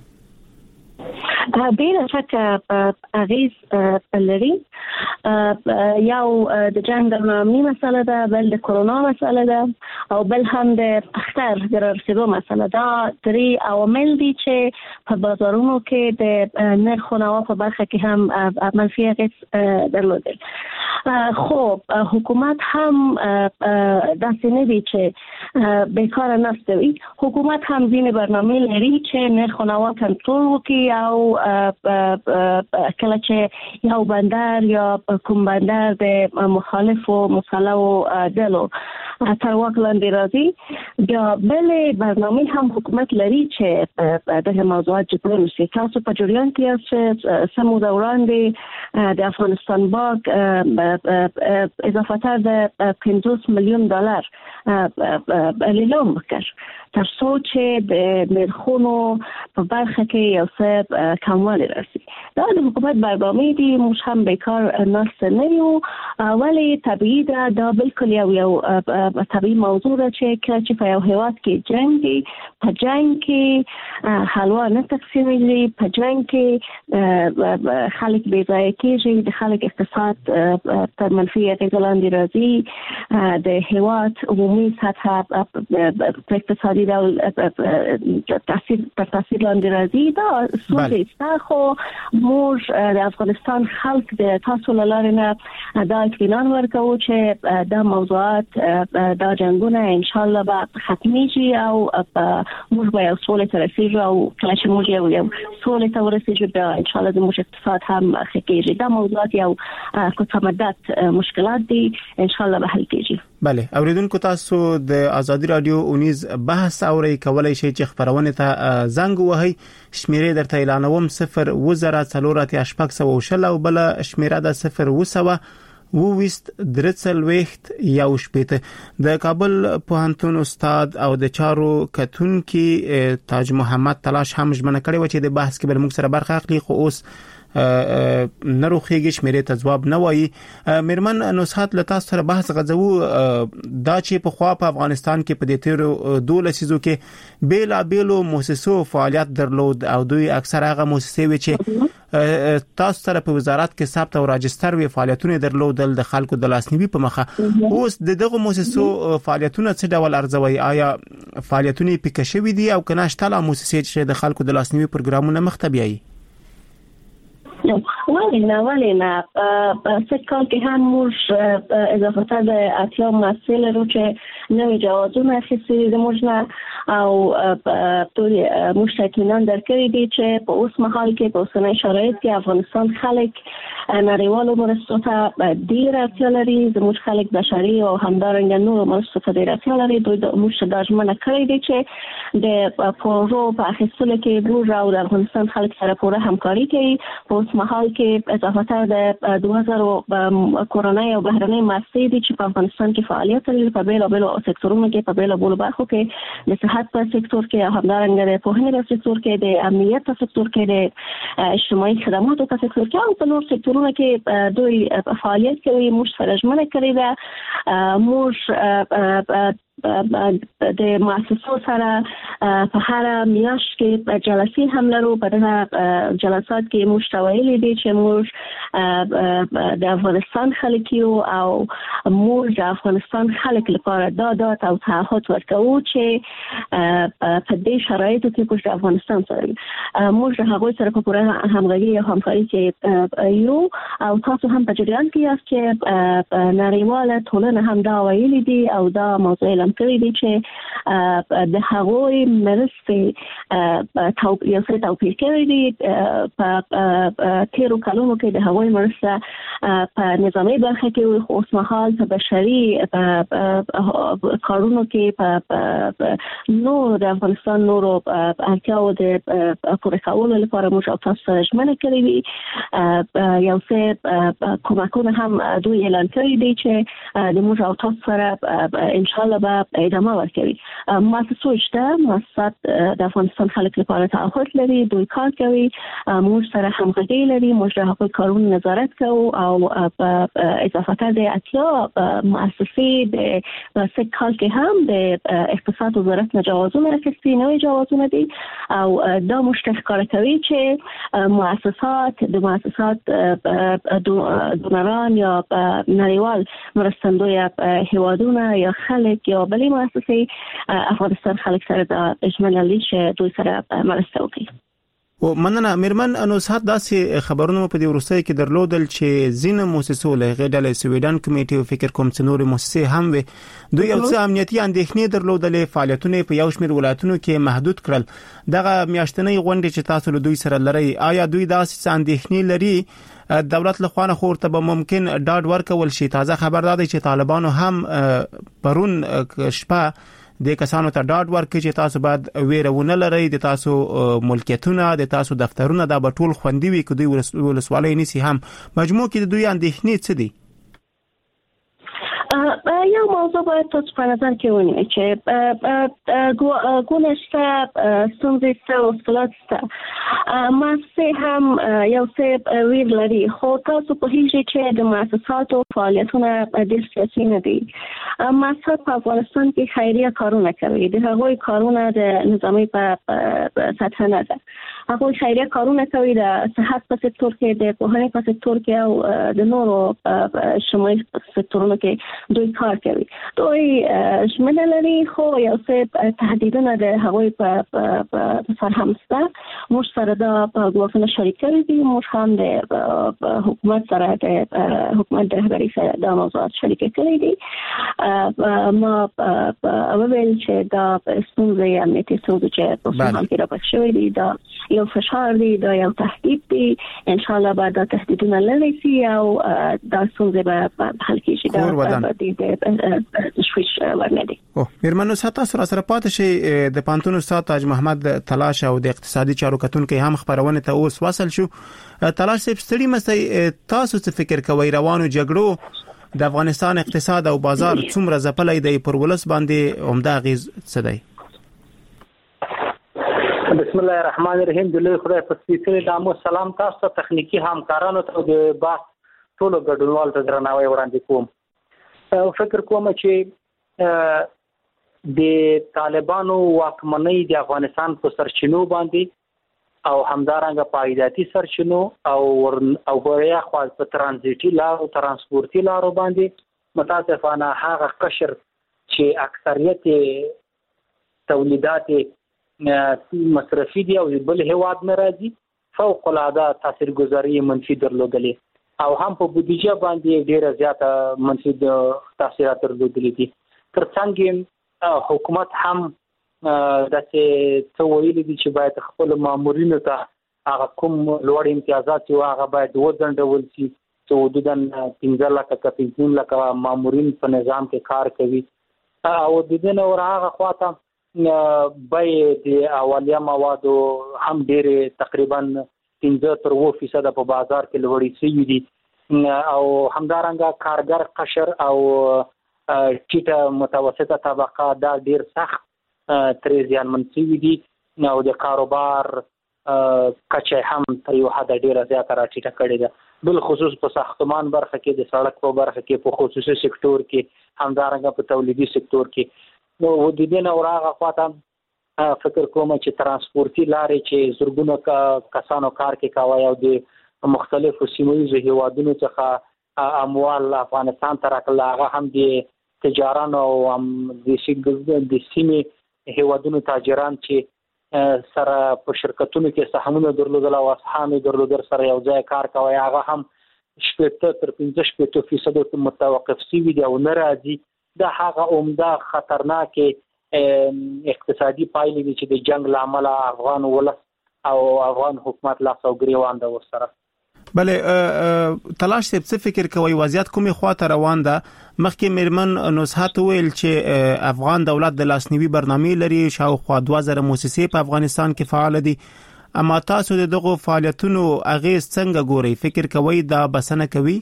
بیر شک اغیز لري یو د جنگ ناامني مسله ده بل د کرونا مسله ده او بل هم د اختر د رسیدو مسله ده درې عوامل دي چې په بازارونو کې د نرخ و نوا په برخه کې هم منفي اغیز درلودل خو حکومت هم داسې نه دی چې بیکار نشته وي حکومت هم ځینې برنامه لري چې نرخ و نوا کنټرول وکړي او کله چې یو بندر یا کوم بندر د مخالفو مسلو ډلو تر واک لاندې راځي بیا بل برنامه هم حکومت لري چې دغه موضوعات جبران شي تاسو په جریان کې چې سمو دوران د افغانستان بانک اضافه تر د $50 میلیون اعلان وکړ تر څو چې د نرخونو په برخه کې یو څه کموالی راسي دا د حکومت برنامه دي موږ هم بیکار نشته نه یو ولی طبیعي ده دا بالکل یو طبیعي موضوع ده چې کله چې په یو هیواد کې جنگ دی په جنگ کې حلوا نه تقسیمیږي په جنگ کې خلک بې ځایه کېږي د خلک اقتصاد تر منفي اغیز لاندې راځي د هیواد عمومي سطح په اقتصادي ډول تاثیر لاندې راځي دا څه خو موږ د افغانستان خلک د تاسو لاره نه دا اطمینان ورکوو چې دا موضوعات دا جنگونه ان شاء الله به ختمیږي او موږ به یو سولې ته رسیږو او کله چې موږ یو سولې ته ورسیږو بیا ان شاء الله زموږ اقتصاد هم ښه کېږي دا موضوعات یو کوتاه مدت مشکلات دي ان شاء الله به حل کېږي بله اوریدونکو تاسو د ازادي رادیو اونیز بحث اوري کولای شئ چې خبرونه ته زنګ وهي شمیره درته اعلانوم 0 وزره 4 او بل شمیره د 0 وسوه وويست درڅل وخت یو شپته د کابل پوهنتون استاد او د چارو کتونکي تاج محمد تلاش هم ژمنه کړې و چې د بحث کې بل موږ سره برخه اخلي خو اوس نروخیږي شمیرې ته جواب نه وایي. مرمن نصحت لتا سره بحث غځو دا چې په خوا په افغانستان کې په دې تیر 2 لسیزو کې بیلا بیلو مؤسسو فعالیت درلود او دوی اکثر هغه مؤسسې وي چې تاسو سره په وزارت کې ثبت او راجستر وی فعالیتونه درلودل د خلکو د لاسنیوي په مخه. اوس دغه مؤسسو فعالیتونه څه ډول ارزوي؟ آیا فعالیتونه پکې شوي دي او کنه شتله مؤسسې چې د خلکو د لاسنیوي پروګرامونه مخ ته بیایي؟ ولینا سکال کې هم موږ اضافه تر د اتیا مسئله رو چې نوې جوازونه اخیستي د موږ او ټول مشترکین درکړي دي چې په اوس مهال کې په اوسنۍ شرایط کې افغانستان خلک نړیوالو مرستو ته ډیر اړتیا لري. زموږ خلک بشري او همدارنګه نور مرستو ته ډیر اړتیا لري. دوی د موږ د ژمنه کړی دي چې د پروژو په اخیستلو کې موږ او د افغانستان خلک سره پوره همکاري کوي. په اوس مهال کې اضافه تر د 2000 کورونای او بهرنۍ مؤسسې دي چې په افغانستان کې فعالیت لري په بیل او بیل سکتورونو کې په بیل او بیل برخو کې د صحت په سکتور کې او همدارنګه د پوهنې په سکتور کې د امنیت په سکتور کې د اجتماعي خدماتو په سکتور کې او په نور سکتورونو کې دوی فعالیت کوي. موږ سره ژمنه کړې ده موږ د مؤسسو سره په هر میاشت کې جلسې هم لرو. په دغه جلسات کې موږ ویلي دي چې موږ د افغانستان خلک یو او موږ د افغانستان خلک لپاره دا او تعهد ورکوو چې په دې شرایطو کې موږ د افغانستان سره موږ د هغوی سره په پوره همغږي او همکاري کې یو او تاسو هم په جریان کې یاست چې نړیواله ټولنه هم دا ویلي دي او دا موضوع کړی دي چې د هغوی مرستې یو څه توپیر کړی دي. په تیرو کلونو کې د هغوی مرسته په نظامي برخه کې خو اوس مهال په بشري کارونو کې په نور د افغانستان نورو اړتیاو د پوره کولو لپاره موږ تاسو سره ژمنه کړې وي. یو څه کومکونه هم دوی اعلان کړی دي چې د موږ او تاسو سره ان شاء الله به ادامه ورکوي. مؤسسات شته، مؤسسات د افغانستان خلک لپاره تعهد لري، دوی کار کوي، موږ سره همغږي لري، موږ د هغوی کارونو نظارت کوو او په اضافه تر د اتیا مؤسسې د سکال کې هم د اقتصاد وزارت نه جوازونه اخیستي، نوې جوازونه دي او دا موږ ښکاره کوي چې مؤسسات دونران یا نړیوال مرستندوی هیوادونه یا خلک یا بلې مؤسسې افغانستان خلک سره د ژمنه لري چې دوی سره مرسته وکړي. او مننه مرمن نصحت داسې خبرونه په دې ورسته کې درلودل چې ځینې مؤسسو له غډلې سویډن کمیټي او فکر کوم چې نور مؤسسې هم وي دوی یو څه امنیتي اندېښنې درلودلې، فعالیتونه په یو شمېر ولایتونو کې محدود کړل. دغه میاشتنۍ غونډې چې تاسو له دوی سره لري آیا دوی داسې اندېښنې لري؟ دولت له خوانه خورته به ممکن ډاډ ورکول شي؟ تازه خبر ده چې طالبانو هم پرون شپه د کسانو ته ډاډ ورکړي چې تاسو باید ویرونه لرئ، د تاسو ملکیتونه، د تاسو دفترونه دا به ټول خوندي وي که دوی ولسوالۍ نیسي هم. مجموع کې د دوی اندېښنې څه دي؟ یو موضوع باید تاسو په نظر کې ونیئ چې ګونه شته، ستونزې شته، مشکلات شته، مؤسسې هم یو څه ویر لري، خو تاسو پوهیږئ چې د مؤسساتو فعالیتونه ډېر سیاسي نه دي. مؤسسات په افغانستان کې خیریه کارونه کوي، د هغوی کارونه د نظامي په سطح نه ده. هغوی خیریه کارونه کوي د صحت په سکتور کې، د پوهنې په سکتور کې او د نورو اجتماعي سکتورونو کې دوی کار کوي. دوی ژمنه لري خو یو څه تهدیدونه د هغوی په سر هم شته. موږ سره دا په ګواښونه شریک کړي دي، موږ هم د حکومت سره د حکومت د رهبرۍ سره دا موضوعات شریک کړي دي. ما وویل چې دا ستونزې امنیتي ستونزې چې په حال کې راپات شوي دي دا یو فشار دی، دا یو تهدید دی. ان شاء الله بعد دا تهدیدونه لري سي او دا ستونزې به حل کیږي. دا د شويش ورندي. میرمن نصحت سره پاتې شي د پانتون استاد تاج محمد تلاش او د اقتصادي چارو کتونکو هم خبرونه ته اوس وصل شو. تلاش صاحب ستړي مسئله تاسو څه فکر کوئ؟ روانو جګړو د افغانستان اقتصاد او بازار څومره ځپلې دی، پر ولس باندې عمده غیز څه دی؟ بسم الله الرحمن الرحیم. د لوی خدای په سپیڅلي نامه سلام تاسو ته، تخنیکی همکارانو ته، د باس ټولو ګډونوالو ته درناوی وړاندې کوم. فکر کوم چې د طالبانو واکمنۍ د افغانستان په سرچینو باندې او همدارنګه په عایداتي سرچینو او بریا خو په ترانزیتي لارو ترانسپورتي لارو باندې متاسفانه هغه قشر چې اکثریت تولیدات مصرفي دي او بل هواد نه راځي فوق العاده تاثیرګذاري منفي درلودلې او هم په بودیجه باندې ډیره زیاته منفي تاثیرات درلودلې دي. ترڅنګ حکومت هم داسې څه ویلي دي چې باید خپل مامورینو ته هغه کوم لوړ امتیازات چې هغه باید وځنډول شي چې حدوداً 15 لکه که 15 لکه مامورین په نظام کې کار کوي او د دې نه ور هغه خواته بیې د اولیه موادو هم ډېرې تقریبا 15-20% په بازار کې لوړې شوي دي او همدارنګه کارګر قشر او ټیټه متوسطه طبقه دا ډېر سخت ترې زیانمن شوي دي او د کاروبار کچه هم تر یو حده ډېره زیاته راټیټه کړې ده، بالخصوص په ساختمان برخه کې، د سړک په برخه کې، په خصوصي سکتور کې، همدارنګه په تولیدي سکتور کې. نو د دې نه ورغه خواته فکر کوم چې ترانسپورتي لارې چې زرګونه کسانو کار کې کاوه او د مختلفو سیمه‌ییزو هیوادونو څخه اموال افغانستان ته راکړل، هغه هم د تجارانو او هم د سیمې هیوادونو تاجران چې سره په شرکتونو کې سهمونه درلودل او اسهام درلودل سره یو ځای کار کوي، هغه هم 15% متوقف شوي دي او نه راځي. دا هغه عمده خطرناک اقتصادي پایلې دي چې د جنگ لامل افغان ولس او افغان حکومت لا څو ګریوان ده ورسره. بله تلاش څه فکر کوي وضعیت کومه خواته روان ده؟ مخکې میرمن نصحت ویل چې افغان دولت د لاسنیوي برنامه لري، شاوخوا 2000 مؤسسې په افغانستان کې فعال دي، اما تاسو دغه فعالیتونو اغیز څنګه ګورئ؟ فکر کوي دا بسنه کوي؟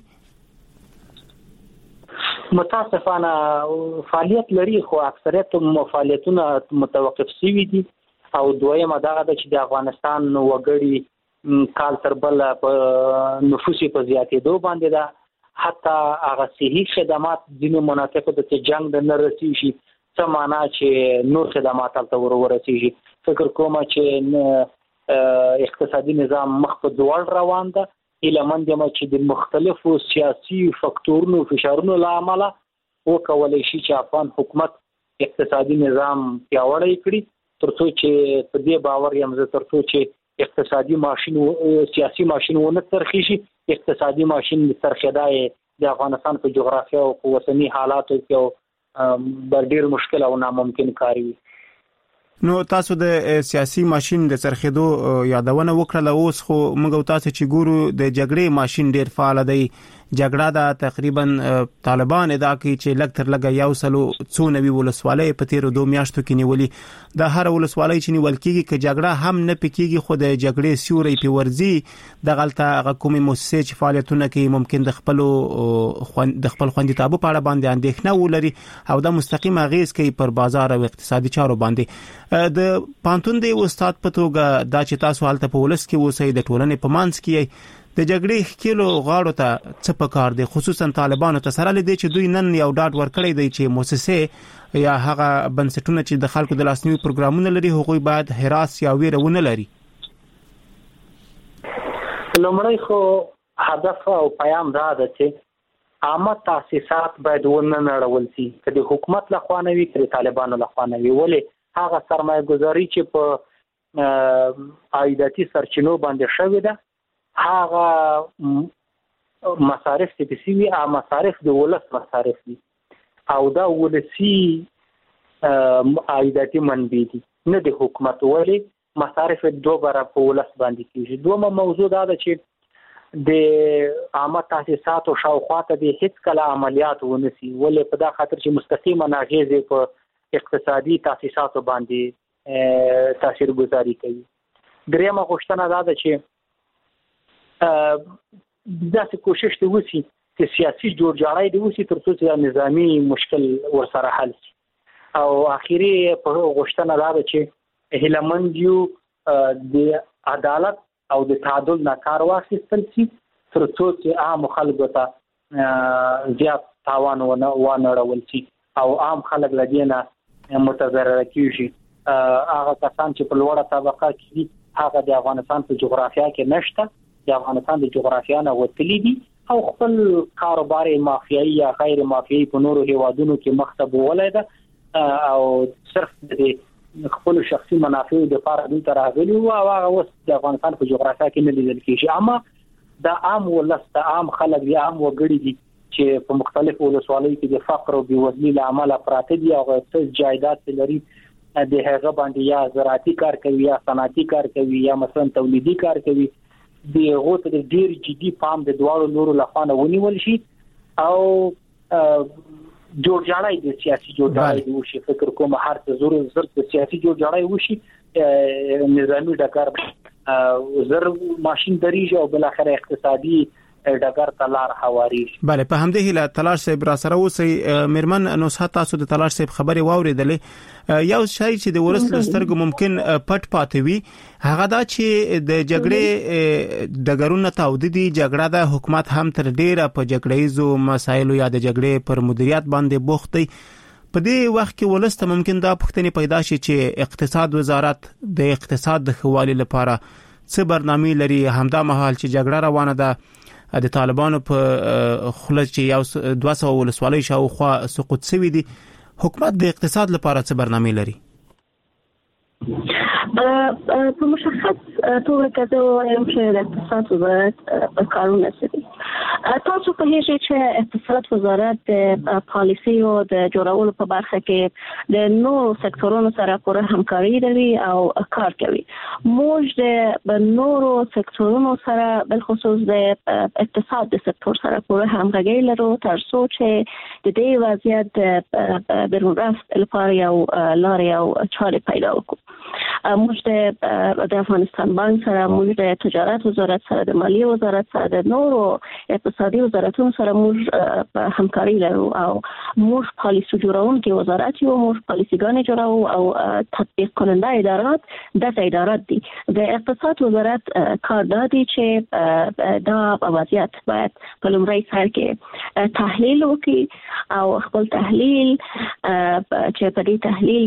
متاسفانه فعالیت لري خو اکثریت فعالیتونه متوقف شوي دي او دویمه دغه د چې د افغانستان وګړي کال تر بل په نفوسي په زیاتېدو باندې ده، حتی هغه صحي خدمات ځینې مناطقو د جنگ د نه رسیږي، څه معنا چې نور خدمات هلته ورسیږي. فکر کوم چې اقتصادي نظام مخ په دوړ روان ده، ایلمن دمه چې د مختلفو سیاسي فکتورونو فشارونو لامل وکولای شي چې افغان حکومت اقتصادي نظام پیاوړی کړي، ترڅو چې په دې باور یم زه ترڅو چې اقتصادي ماشين سیاسي ماشين ونه ترخیشي، اقتصادي ماشين ترخیدای د افغانستان په جغرافیه او اوسنی حالاتو کې ډېر مشکل او ناممکن کار وي. نو تاسو د سیاسي ماشين د چرخېدو یادونه وکړه، اوس خو موږ تاسو چې ګورو د جګړې ماشين ډېر فعال دی. جګړه دا تقریبا طالبان ادا کوي چې لږ تر لږه یو سلو څو نوي ولسوالۍ په تیر 2 میاشتو کې نیولې. دا هر ولسوالۍ چې نیول کېږي چې جګړه هم نه پکېږي، خو د جګړې سیوري په ورزي د غلطه حکومي مؤسسې چې فعالیتونه کوي ممکن د خپل خوندیتابو په اړه باندې اندېښنه ولري او دا مستقیم اغیز کوي پر بازار او اقتصادي چارو باندې. د پانتون دی استاد په توګه دا چې تاسو حالت په ولس کې اوسئ، د ټولنې په منځ کې د جګړې کیلو غاړو ته څه پکار دي، خصوصا طالبانو ته سره لدی چې دوی نن یو ډاډ ورکړی دی چې مؤسسې یا هغه بنسټونه چې د خلکو د لاسنیوي پروګرامونه لري هغوی باید هراس یا ویرونه لري. لومړی خو هدف او پیام دا ده چې عامه تاسیسات باید ونه نړول شي، که د حکومت لخوا نه وي که د طالبانو لخوا نه وي. ولې هغه سرمایه گذاري چې په عایداتي سرچینو باندې شوې ده، هغه مصارف چې بسوي مصارف د ولس مصارف دي او دا ولسی عایداتي منبع دي نه د حکومت. ولې مصارف دوه برابر په ولس باندې کیږي. دومره موضوع دا ده چې د عامه تاسیساتو شاوخواته د هیڅ کله عملیات ونسي، ولې په دا خاطر چې مستقیمه ناغیزه په اقتصادي تاسیساتو باندې تاثیرګذاري کوي. دریمه غوښتنه دا ده چې داسې کوشش دی وسی چې سیاسي جوړجاړی دی وسی ترڅو چې نظامی مشکل ورسره حل شي. او اخیری په غوښتنه دا ده چې هیلمند یو د عدالت او د تعادل نه کار واخیستل شي تر څو چې عام خلکو ته زیات تاوان ونه راول شي او عام خلک لدينه متضرر کیږي. هغه کسان چې په لوړه طبقه کې دي هغه د افغانستان په جغرافیه کې نشته، د افغانستان د جغرافیه نه وتلی دي او خپل کاروبار مافیایي یا غیر مافیایي په نورو هیوادونو کې مخته بولای ده او صرف د خپل شخصي منافع د لپاره دوی تر راغلي او هغه اوس د افغانستان په جغرافیه کې نه لیدل کیږي. اما د عام ولست عام خلک یا عام وګړي دي چې په مختلفو ولسوالیو کې د فقر او بېوزلۍ له امله پراته دي او څه جایداد لري د هغه باندې یا زراعتي کار کوي یا صنعتي کار کوي یا مثلا تولیدي کار کوي، د هغو ته ډېر جدي پام د دواړو لورو لخوا نه ونیول شي او جوړجاړی د سیاسي جوړجاړی وشي. فکر کوم هر څه زر د سیاسي جوړجاړی وشي، نظامی ډګر زر ماشين دریږي او بل اخر اقتصادي ډګر تلار حواري. بله، په همدې هله تلاش صاحب را سره اوسئ. میرمن نصحت، تاسو د تلاش صاحب خبرې واوریدلې. یو شای چې د ورس لسترګو ممکن پټ پاتې وي هغه دا چې د جګړې ډګرونه تاوددي جګړه د حکومت هم تر ډیره په جګړهیزو مسایلو یا د جګړې پر مدیریت باندې بوخت دی. په دې وخت کې ولسته ممکن دا پوښتنه پیدا شي چې اقتصاد وزارت د اقتصاد د خوالي لپاره څه برنامه لري، همدا مهال چې جګړه روانه ده د طالبانو په خلک چې یو 200 ولسوالۍ شاوخوا سقوط شوی دي، حکومت د اقتصاد لپاره څه برنامه لري؟ په مشخص توګه کده وایم چې د اقتصاد وزارت کارونه کوي. تاسو په هیڅ چې اقتصاد وزارت د پالیسي او د جوړولو په برخه کې د نورو سکتورونو سره پوره همکاري لري او کار کوي. موږ د نورو سکتورونو سره بل خصوص د اقتصاد د سکتور سره پوره همغږي لرو تر څو چې د دې وضعیت بیرون رفت لپاره یو لارې او چارې پیدا وکړو. موږ د افغانستان بانک سره، موږ د تجارت وزارت سره، د مالیې وزارت سره، د نورو اقتصادي وزارتونو سره موږ همکاري لرو او موږ پالیسي جوړونکي وزارت یو، موږ پالیسيګانې جوړو او تطبیق کننده ادارات د ادارات دي. د اقتصاد وزارت کار دادي چې دا وضعیت باید په لومړي سر کې تحلیل وکړي او خپل تحلیل چې په دې تحلیل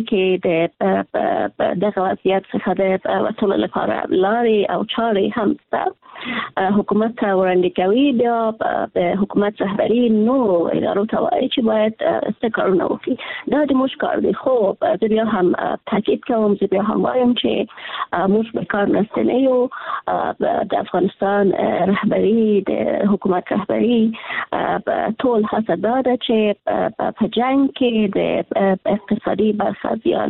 کې د وضعیت څخه د وصول لپاره لارې او چارې هم شته. حکومت ته وړاندې کوي، بیا د حکومت رهبری نورو ادارو ته وایي چې باید څه کارونه وکړي. دا د موږ کار دی، خو زه بیا هم تاکید کوم، زه بیا هم وایم چې موږ به کار نسته نه یو. د افغانستان رهبری، د حکومت رهبری ټول هڅه دا ده چې په جنگ کې د اقتصادي برخه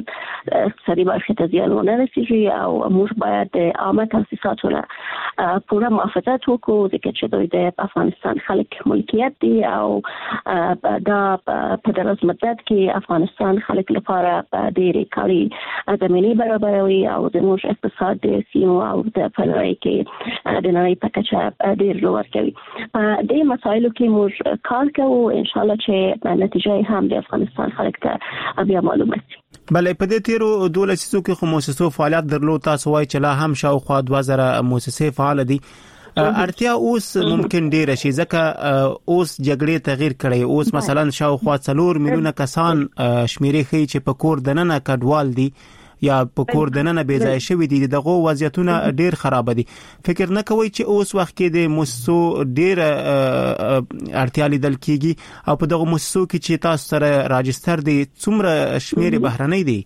ته زیان ونه رسیږي او موږ باید د عامه تاسیساتو نه پوره محافظت وکړو، ځکه چې دوی د افغانستان خلک ملکیت دي او دا په دراز مدت کې افغانستان خلک لپاره ډېرې کاري زمینې برابروي او د موږ اقتصاد د سیمو او د فلوي کې د نړۍ په کچه ډېر لوړ کوي. په دې مسایلو کې موږ کار کوو، ان شاء الله چې نتیجه هم د افغانستان خلک ته بیا معلومه شي. بله، په دې تیرو 12 لسیزو کې خو مؤسسو فعالیت درلود. تاسو وایي چې لا هم شاوخوا 2000 مؤسسې فعال دي. اړتیا اوس ممکن ډیر شي ځکه اوس جګړې تغییر کړي. اوس مثلا شاوخوا 4 میلیونه کسان شمیرې ښیي چې په کور دننه کډوال دي یا په کور دننه بې ځای شوي دي. دغه وضعیتونه ډیر خراب دي. فکر نه کوي چې اوس وخت کې د مؤسسو ډیر اړتیا لیدل کیږي او په دغه مؤسسو کې چې تاسو سره راجستر دي څومره شمیرې بهرنۍ دي؟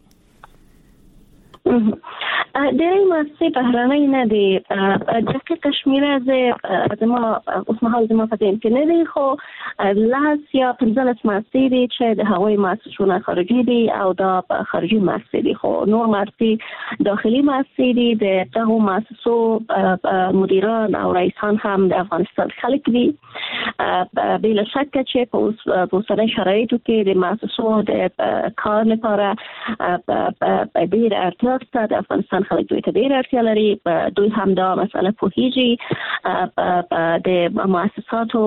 ډېرې مؤسسې بهرنۍ نه دي. دقیقه شمیره زما اوس مهال زما په ذهن کې نه دي، خو 10 یا 15 مؤسسې دي چې د هغوی مؤسسونه خارجي دي او دا خارجي مؤسسې دي، خو نور مؤسسې داخلي مؤسسې دي. د دغو مؤسسو مدیران او رئیسان هم د افغانستان خلک دي. بلا شک چې په اوسنۍ شرایطو کې د مؤسسو د کار لپاره ډېر اړتیا شته. د افغانستان خلک دوی ته ډېر اړتیا لري. دوی هم دا مسله پوهیږي د مؤسساتو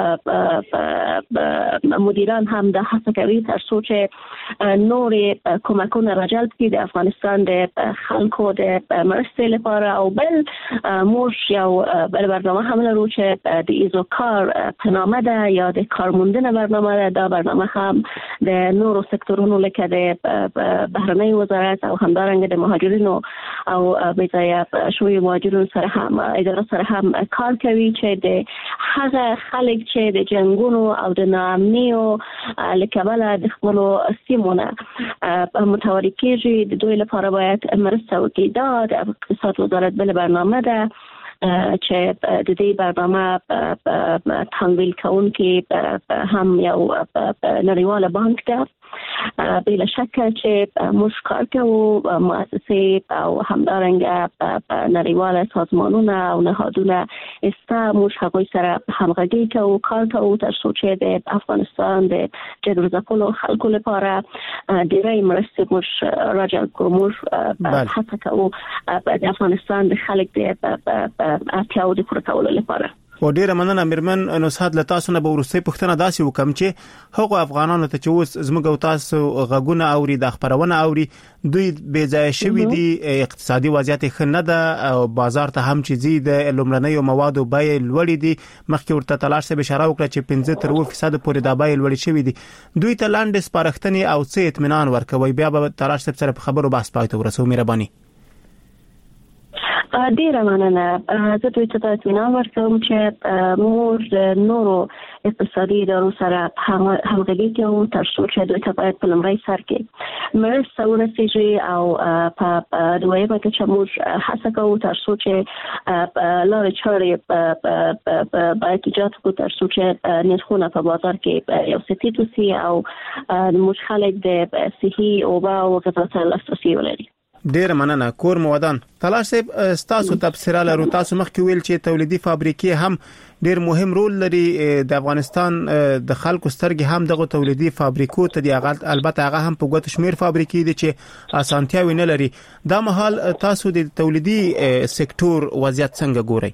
مدیران هم دا هڅه کوي تر څو چې نور کومکونه راجلب کړي د افغانستان د خلکو د مرستې لپاره. او بل موږ یو بل برنامه هم لرو چې د ایزوکار په نامه ده یا د کارموندنه برنامه ده. دا برنامه هم د نورو سکتورونو لکه د بهرنی وزارت او همدارنګه د مهاجرینو او بځای شوی مهاجرینو سره هم اداره سره هم کار کوي چې د هغه خلک چې د جنگونو او د ناامنیو لکبله د خپل سیمونه متواری کېږي د دوی لپاره باید مرسته وکړي. دا د اقتصاد وزارت بل برنامه ده چې د دې برنامه تمویل کوونکی هم یو نړیواله بانک ده. بلا شک چې موږ کار کوو مؤسسې او همدارنګه نړیواله سازمانونه او نهادونه موږ هغوی سره همغږي کوو کار کوو تر څو چې د افغانستان د جګړو ځپلو خلکو لپاره ډېرې مرستې موږ راجلب کړو. موږ هڅه کوو د افغانستان د خلک د اړتیاو د پوره کولو لپاره. و ډیره مننه میرمن نصحت له تاسو نه به ورسې پښتنه داسې وکم چې هغه افغانانو ته چې اوس زموږ او تاسو غږونه اوري د خبرونه اوري دوی بې ځای شوي دي اقتصادي وضعیت ښه نه ده او بازار ته هم چې زی د لومړنیو موادو بیې لوړې دي. مخکې ورته تلاش سره اشاره وکړه چې 15% پورې د بیې لوړې شوې دي. دوی ته لاندې سپارښتنې او څه اطمینان ورکوي بیا به تلاش سره په خبرو بحث پای ته ورسو. مهرباني. ډیره مننه. زه دوی ته اطمینان ورکوم چې موږ نورو اقتصادي ادارو سره همغږي کوو تر څو چې دوی ته باید په لومړي سر کې مرسته ورسیږي او په دویمه کې چې موږ هڅه کوو تر څو چې لارې چارې باید ایجاد کړو تر څو چې نرخونه په بازار کې یو څه ټیټ وي او موږ خلک د صحي اوبه او غذا ته لاسرسي ولري. ډیر مننه. کور مودان تلاش صاحب تاسو تبصره لرو. تاسو مخکې ویل چې تولیدي فابریکې هم ډیر مهم رول لري د افغانستان د خلکو سترګې هم دغه تولیدي فابریکو ته دی. البته هغه هم په ګوت شمیر فابریکې دي چې اسانتیاوي نه لري. دا مهال تاسو د تولیدي سکتور وضعیت څنګه ګورئ؟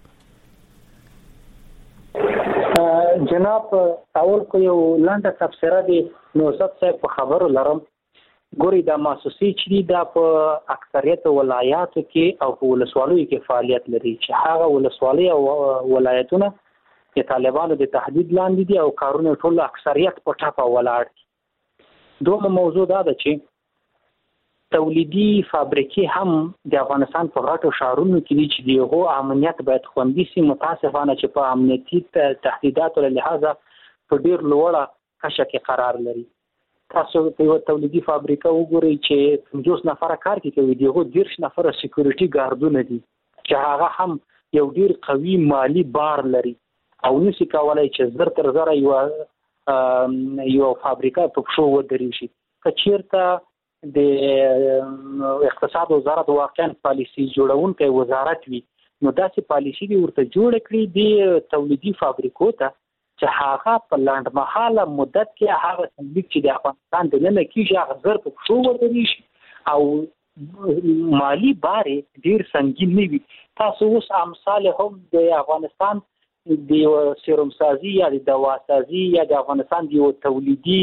جناب اول کو یو لاندې تبصره دي نو صاحب په خبرو لرم. ګوري دا مؤسسې چې دا په اکثریت ولایاتو کې او په ولسوالیو کې فعالیت لري چې هغه ولسوالۍ او ولایتونه د طالبانو د تهدید لاندې دي او کارونه ټول اکثریت په ټاپه ولاړ دي. دومره موضوع دا ده چې تولیدي فابریکې هم د افغانستان په غټو ښارونو کې دي چې دغه امنیت باید خوندي شي. متاسفانه چې په امنیتي تهدیداتو له لحاظه په ډیر لوړه کچه کې قرار لري. تاسو په تولیدي فابریکه وګورئ چې 50 نفر کار کوي دغه 10 نفر سکیورټي ګاردونه دي چې هغه هم یو ډیر قوي مالی بار لري او نشي کولای چې زر تر زر یو فابریکه په شو ودرې شي. کچیرته د اقتصاد وزارت واقعا پالیسی جوړونکي وزارت وي نو داسې پالیسی دی ورته جوړ کړی دی تولیدي فابریکو ته چې هغه په لنډمحاله مدت کې هغه تولید چې د افغانستان د نن کې هغه زر په شو ودرې شي او مالی بار ډیر سنگین نه وي. تاسو اوس امثال هم د افغانستان د سیروم سازي یا د دوا سازي یا د افغانستان د تولیدي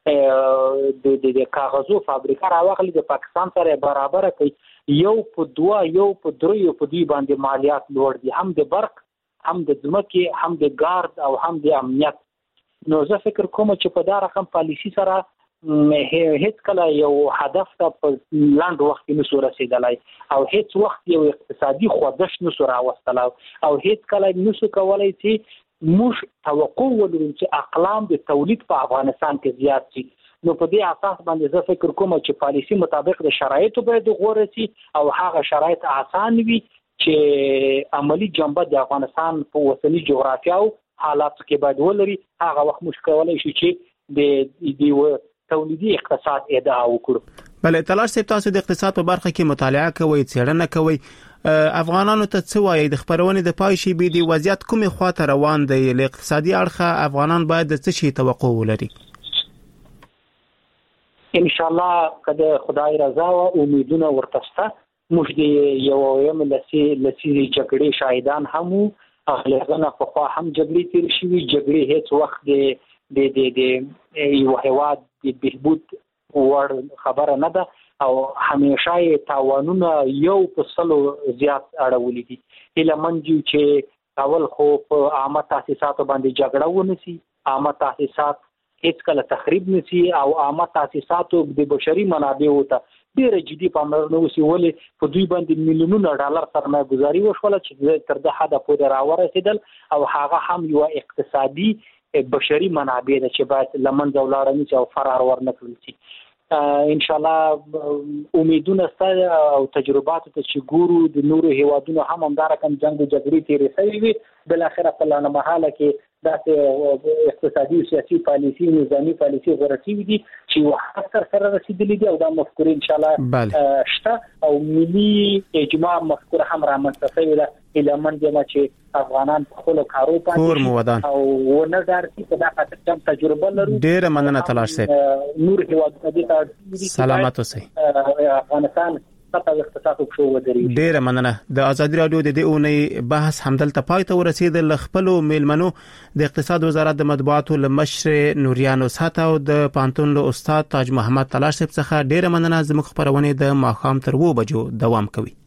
د کاغذو فابریکه راوغلي د پاکستان سره برابر کوي. یو په 2 یو په 3 یو په 2 باندې مالیات لوړ دي هم د برق هم د ځمکې هم د ګارد او هم د امنیت. نو زه فکر کوم چې په دا رقم پالیسی سره هیڅ کله یو هدف ته په لاند وخت کې نشو رسیدلای او هیڅ وخت یو اقتصادي خوځښت نشو راوستلای او هیڅ کله نشو کولای چې موږ توقع ولرو چې اقلام د تولید په افغانستان کې زیات شي. نو په دې اساس باندې زه فکر کوم چې پالیسی مطابق د شرایطو باید غوړه شي او هغه شرایط آسان وي چې عملی جنبه د افغانستان په وطني جغرافیه او حالات کې باید ولري. هغه وخت مشکلونه شي چې د تولیدي اقتصاد ادعا وکړو. بله تلاش صاحب تاسو د اقتصاد په برخه کې مطالعه کوئ څېړنه کوئ. افغانانو ته څه وایي د خبرونې د پای شي به د وضعیت کومه خواته روان دی؟ له اقتصادي اړخه افغانان باید د څه شي توقع ولري؟ ان شاء الله کله خدای رضا او امیدونه ورتسته موږ د یو لسی جګړې شاهدان هم هغه نه په خوا هم جګړې تیر شوي. جګړې هیڅ وخت د یو هیواد د بهبود وړ خبره نه ده او همیشه تاوانونه یو په سلو زیات اړولې دي. هله منځو چې اول خو په عامه تاسیساتو باندې جګړه ونسی، عامه تاسیسات هیڅ کله تخریب نسی او عامه تاسیساتو د بشري منابعو ته ډیره جدي پاملرنه وسی، ولې په دوی باندې میلیونونه ډالر سرمایه گذاري وشوله چې تر د حد پورې راورسېدل او هغه هم یو اقتصادي بشري منابع ده چې باید لمنځه ولاړ نه شي او فرار ورنکړل شي. ان شاء الله امیدونه ستاسو او تجربات ته چې ګورو د نورو هیوادونو هم همدارکم جنگ او جګړې تیرې شوي وي، بل اخر په لانه محاله کې داسې اقتصادي او سیاسي پالیسي نظامی پالیسي غوړتي دي چې وحصر سره رسیدلې دي او دا مفکورې ان شاء الله شته او ملي اجماع مفکوره هم رامنځته شوې ده الهمن جمع چې افغانان په خپل کارو پاتې او ونه دارتي په دغه کم تجربه لرو. ډېر مننه تلاش سي. نور هیوادونه دي سلامات اوسئ. افغانستان ډیره مننه. د ازادي رادیو د دې اونۍ بحث همدلته پای ته ورسېد. لخپلو میلمنو د اقتصاد وزارت د مطبوعاتو لمشر نوریانو ساته او د پانتون له استاد تاج محمد تلاش صاحب څخه ډیره مننه. زموږ خبرونه د ماخام تر 2 بجو دوام کوي.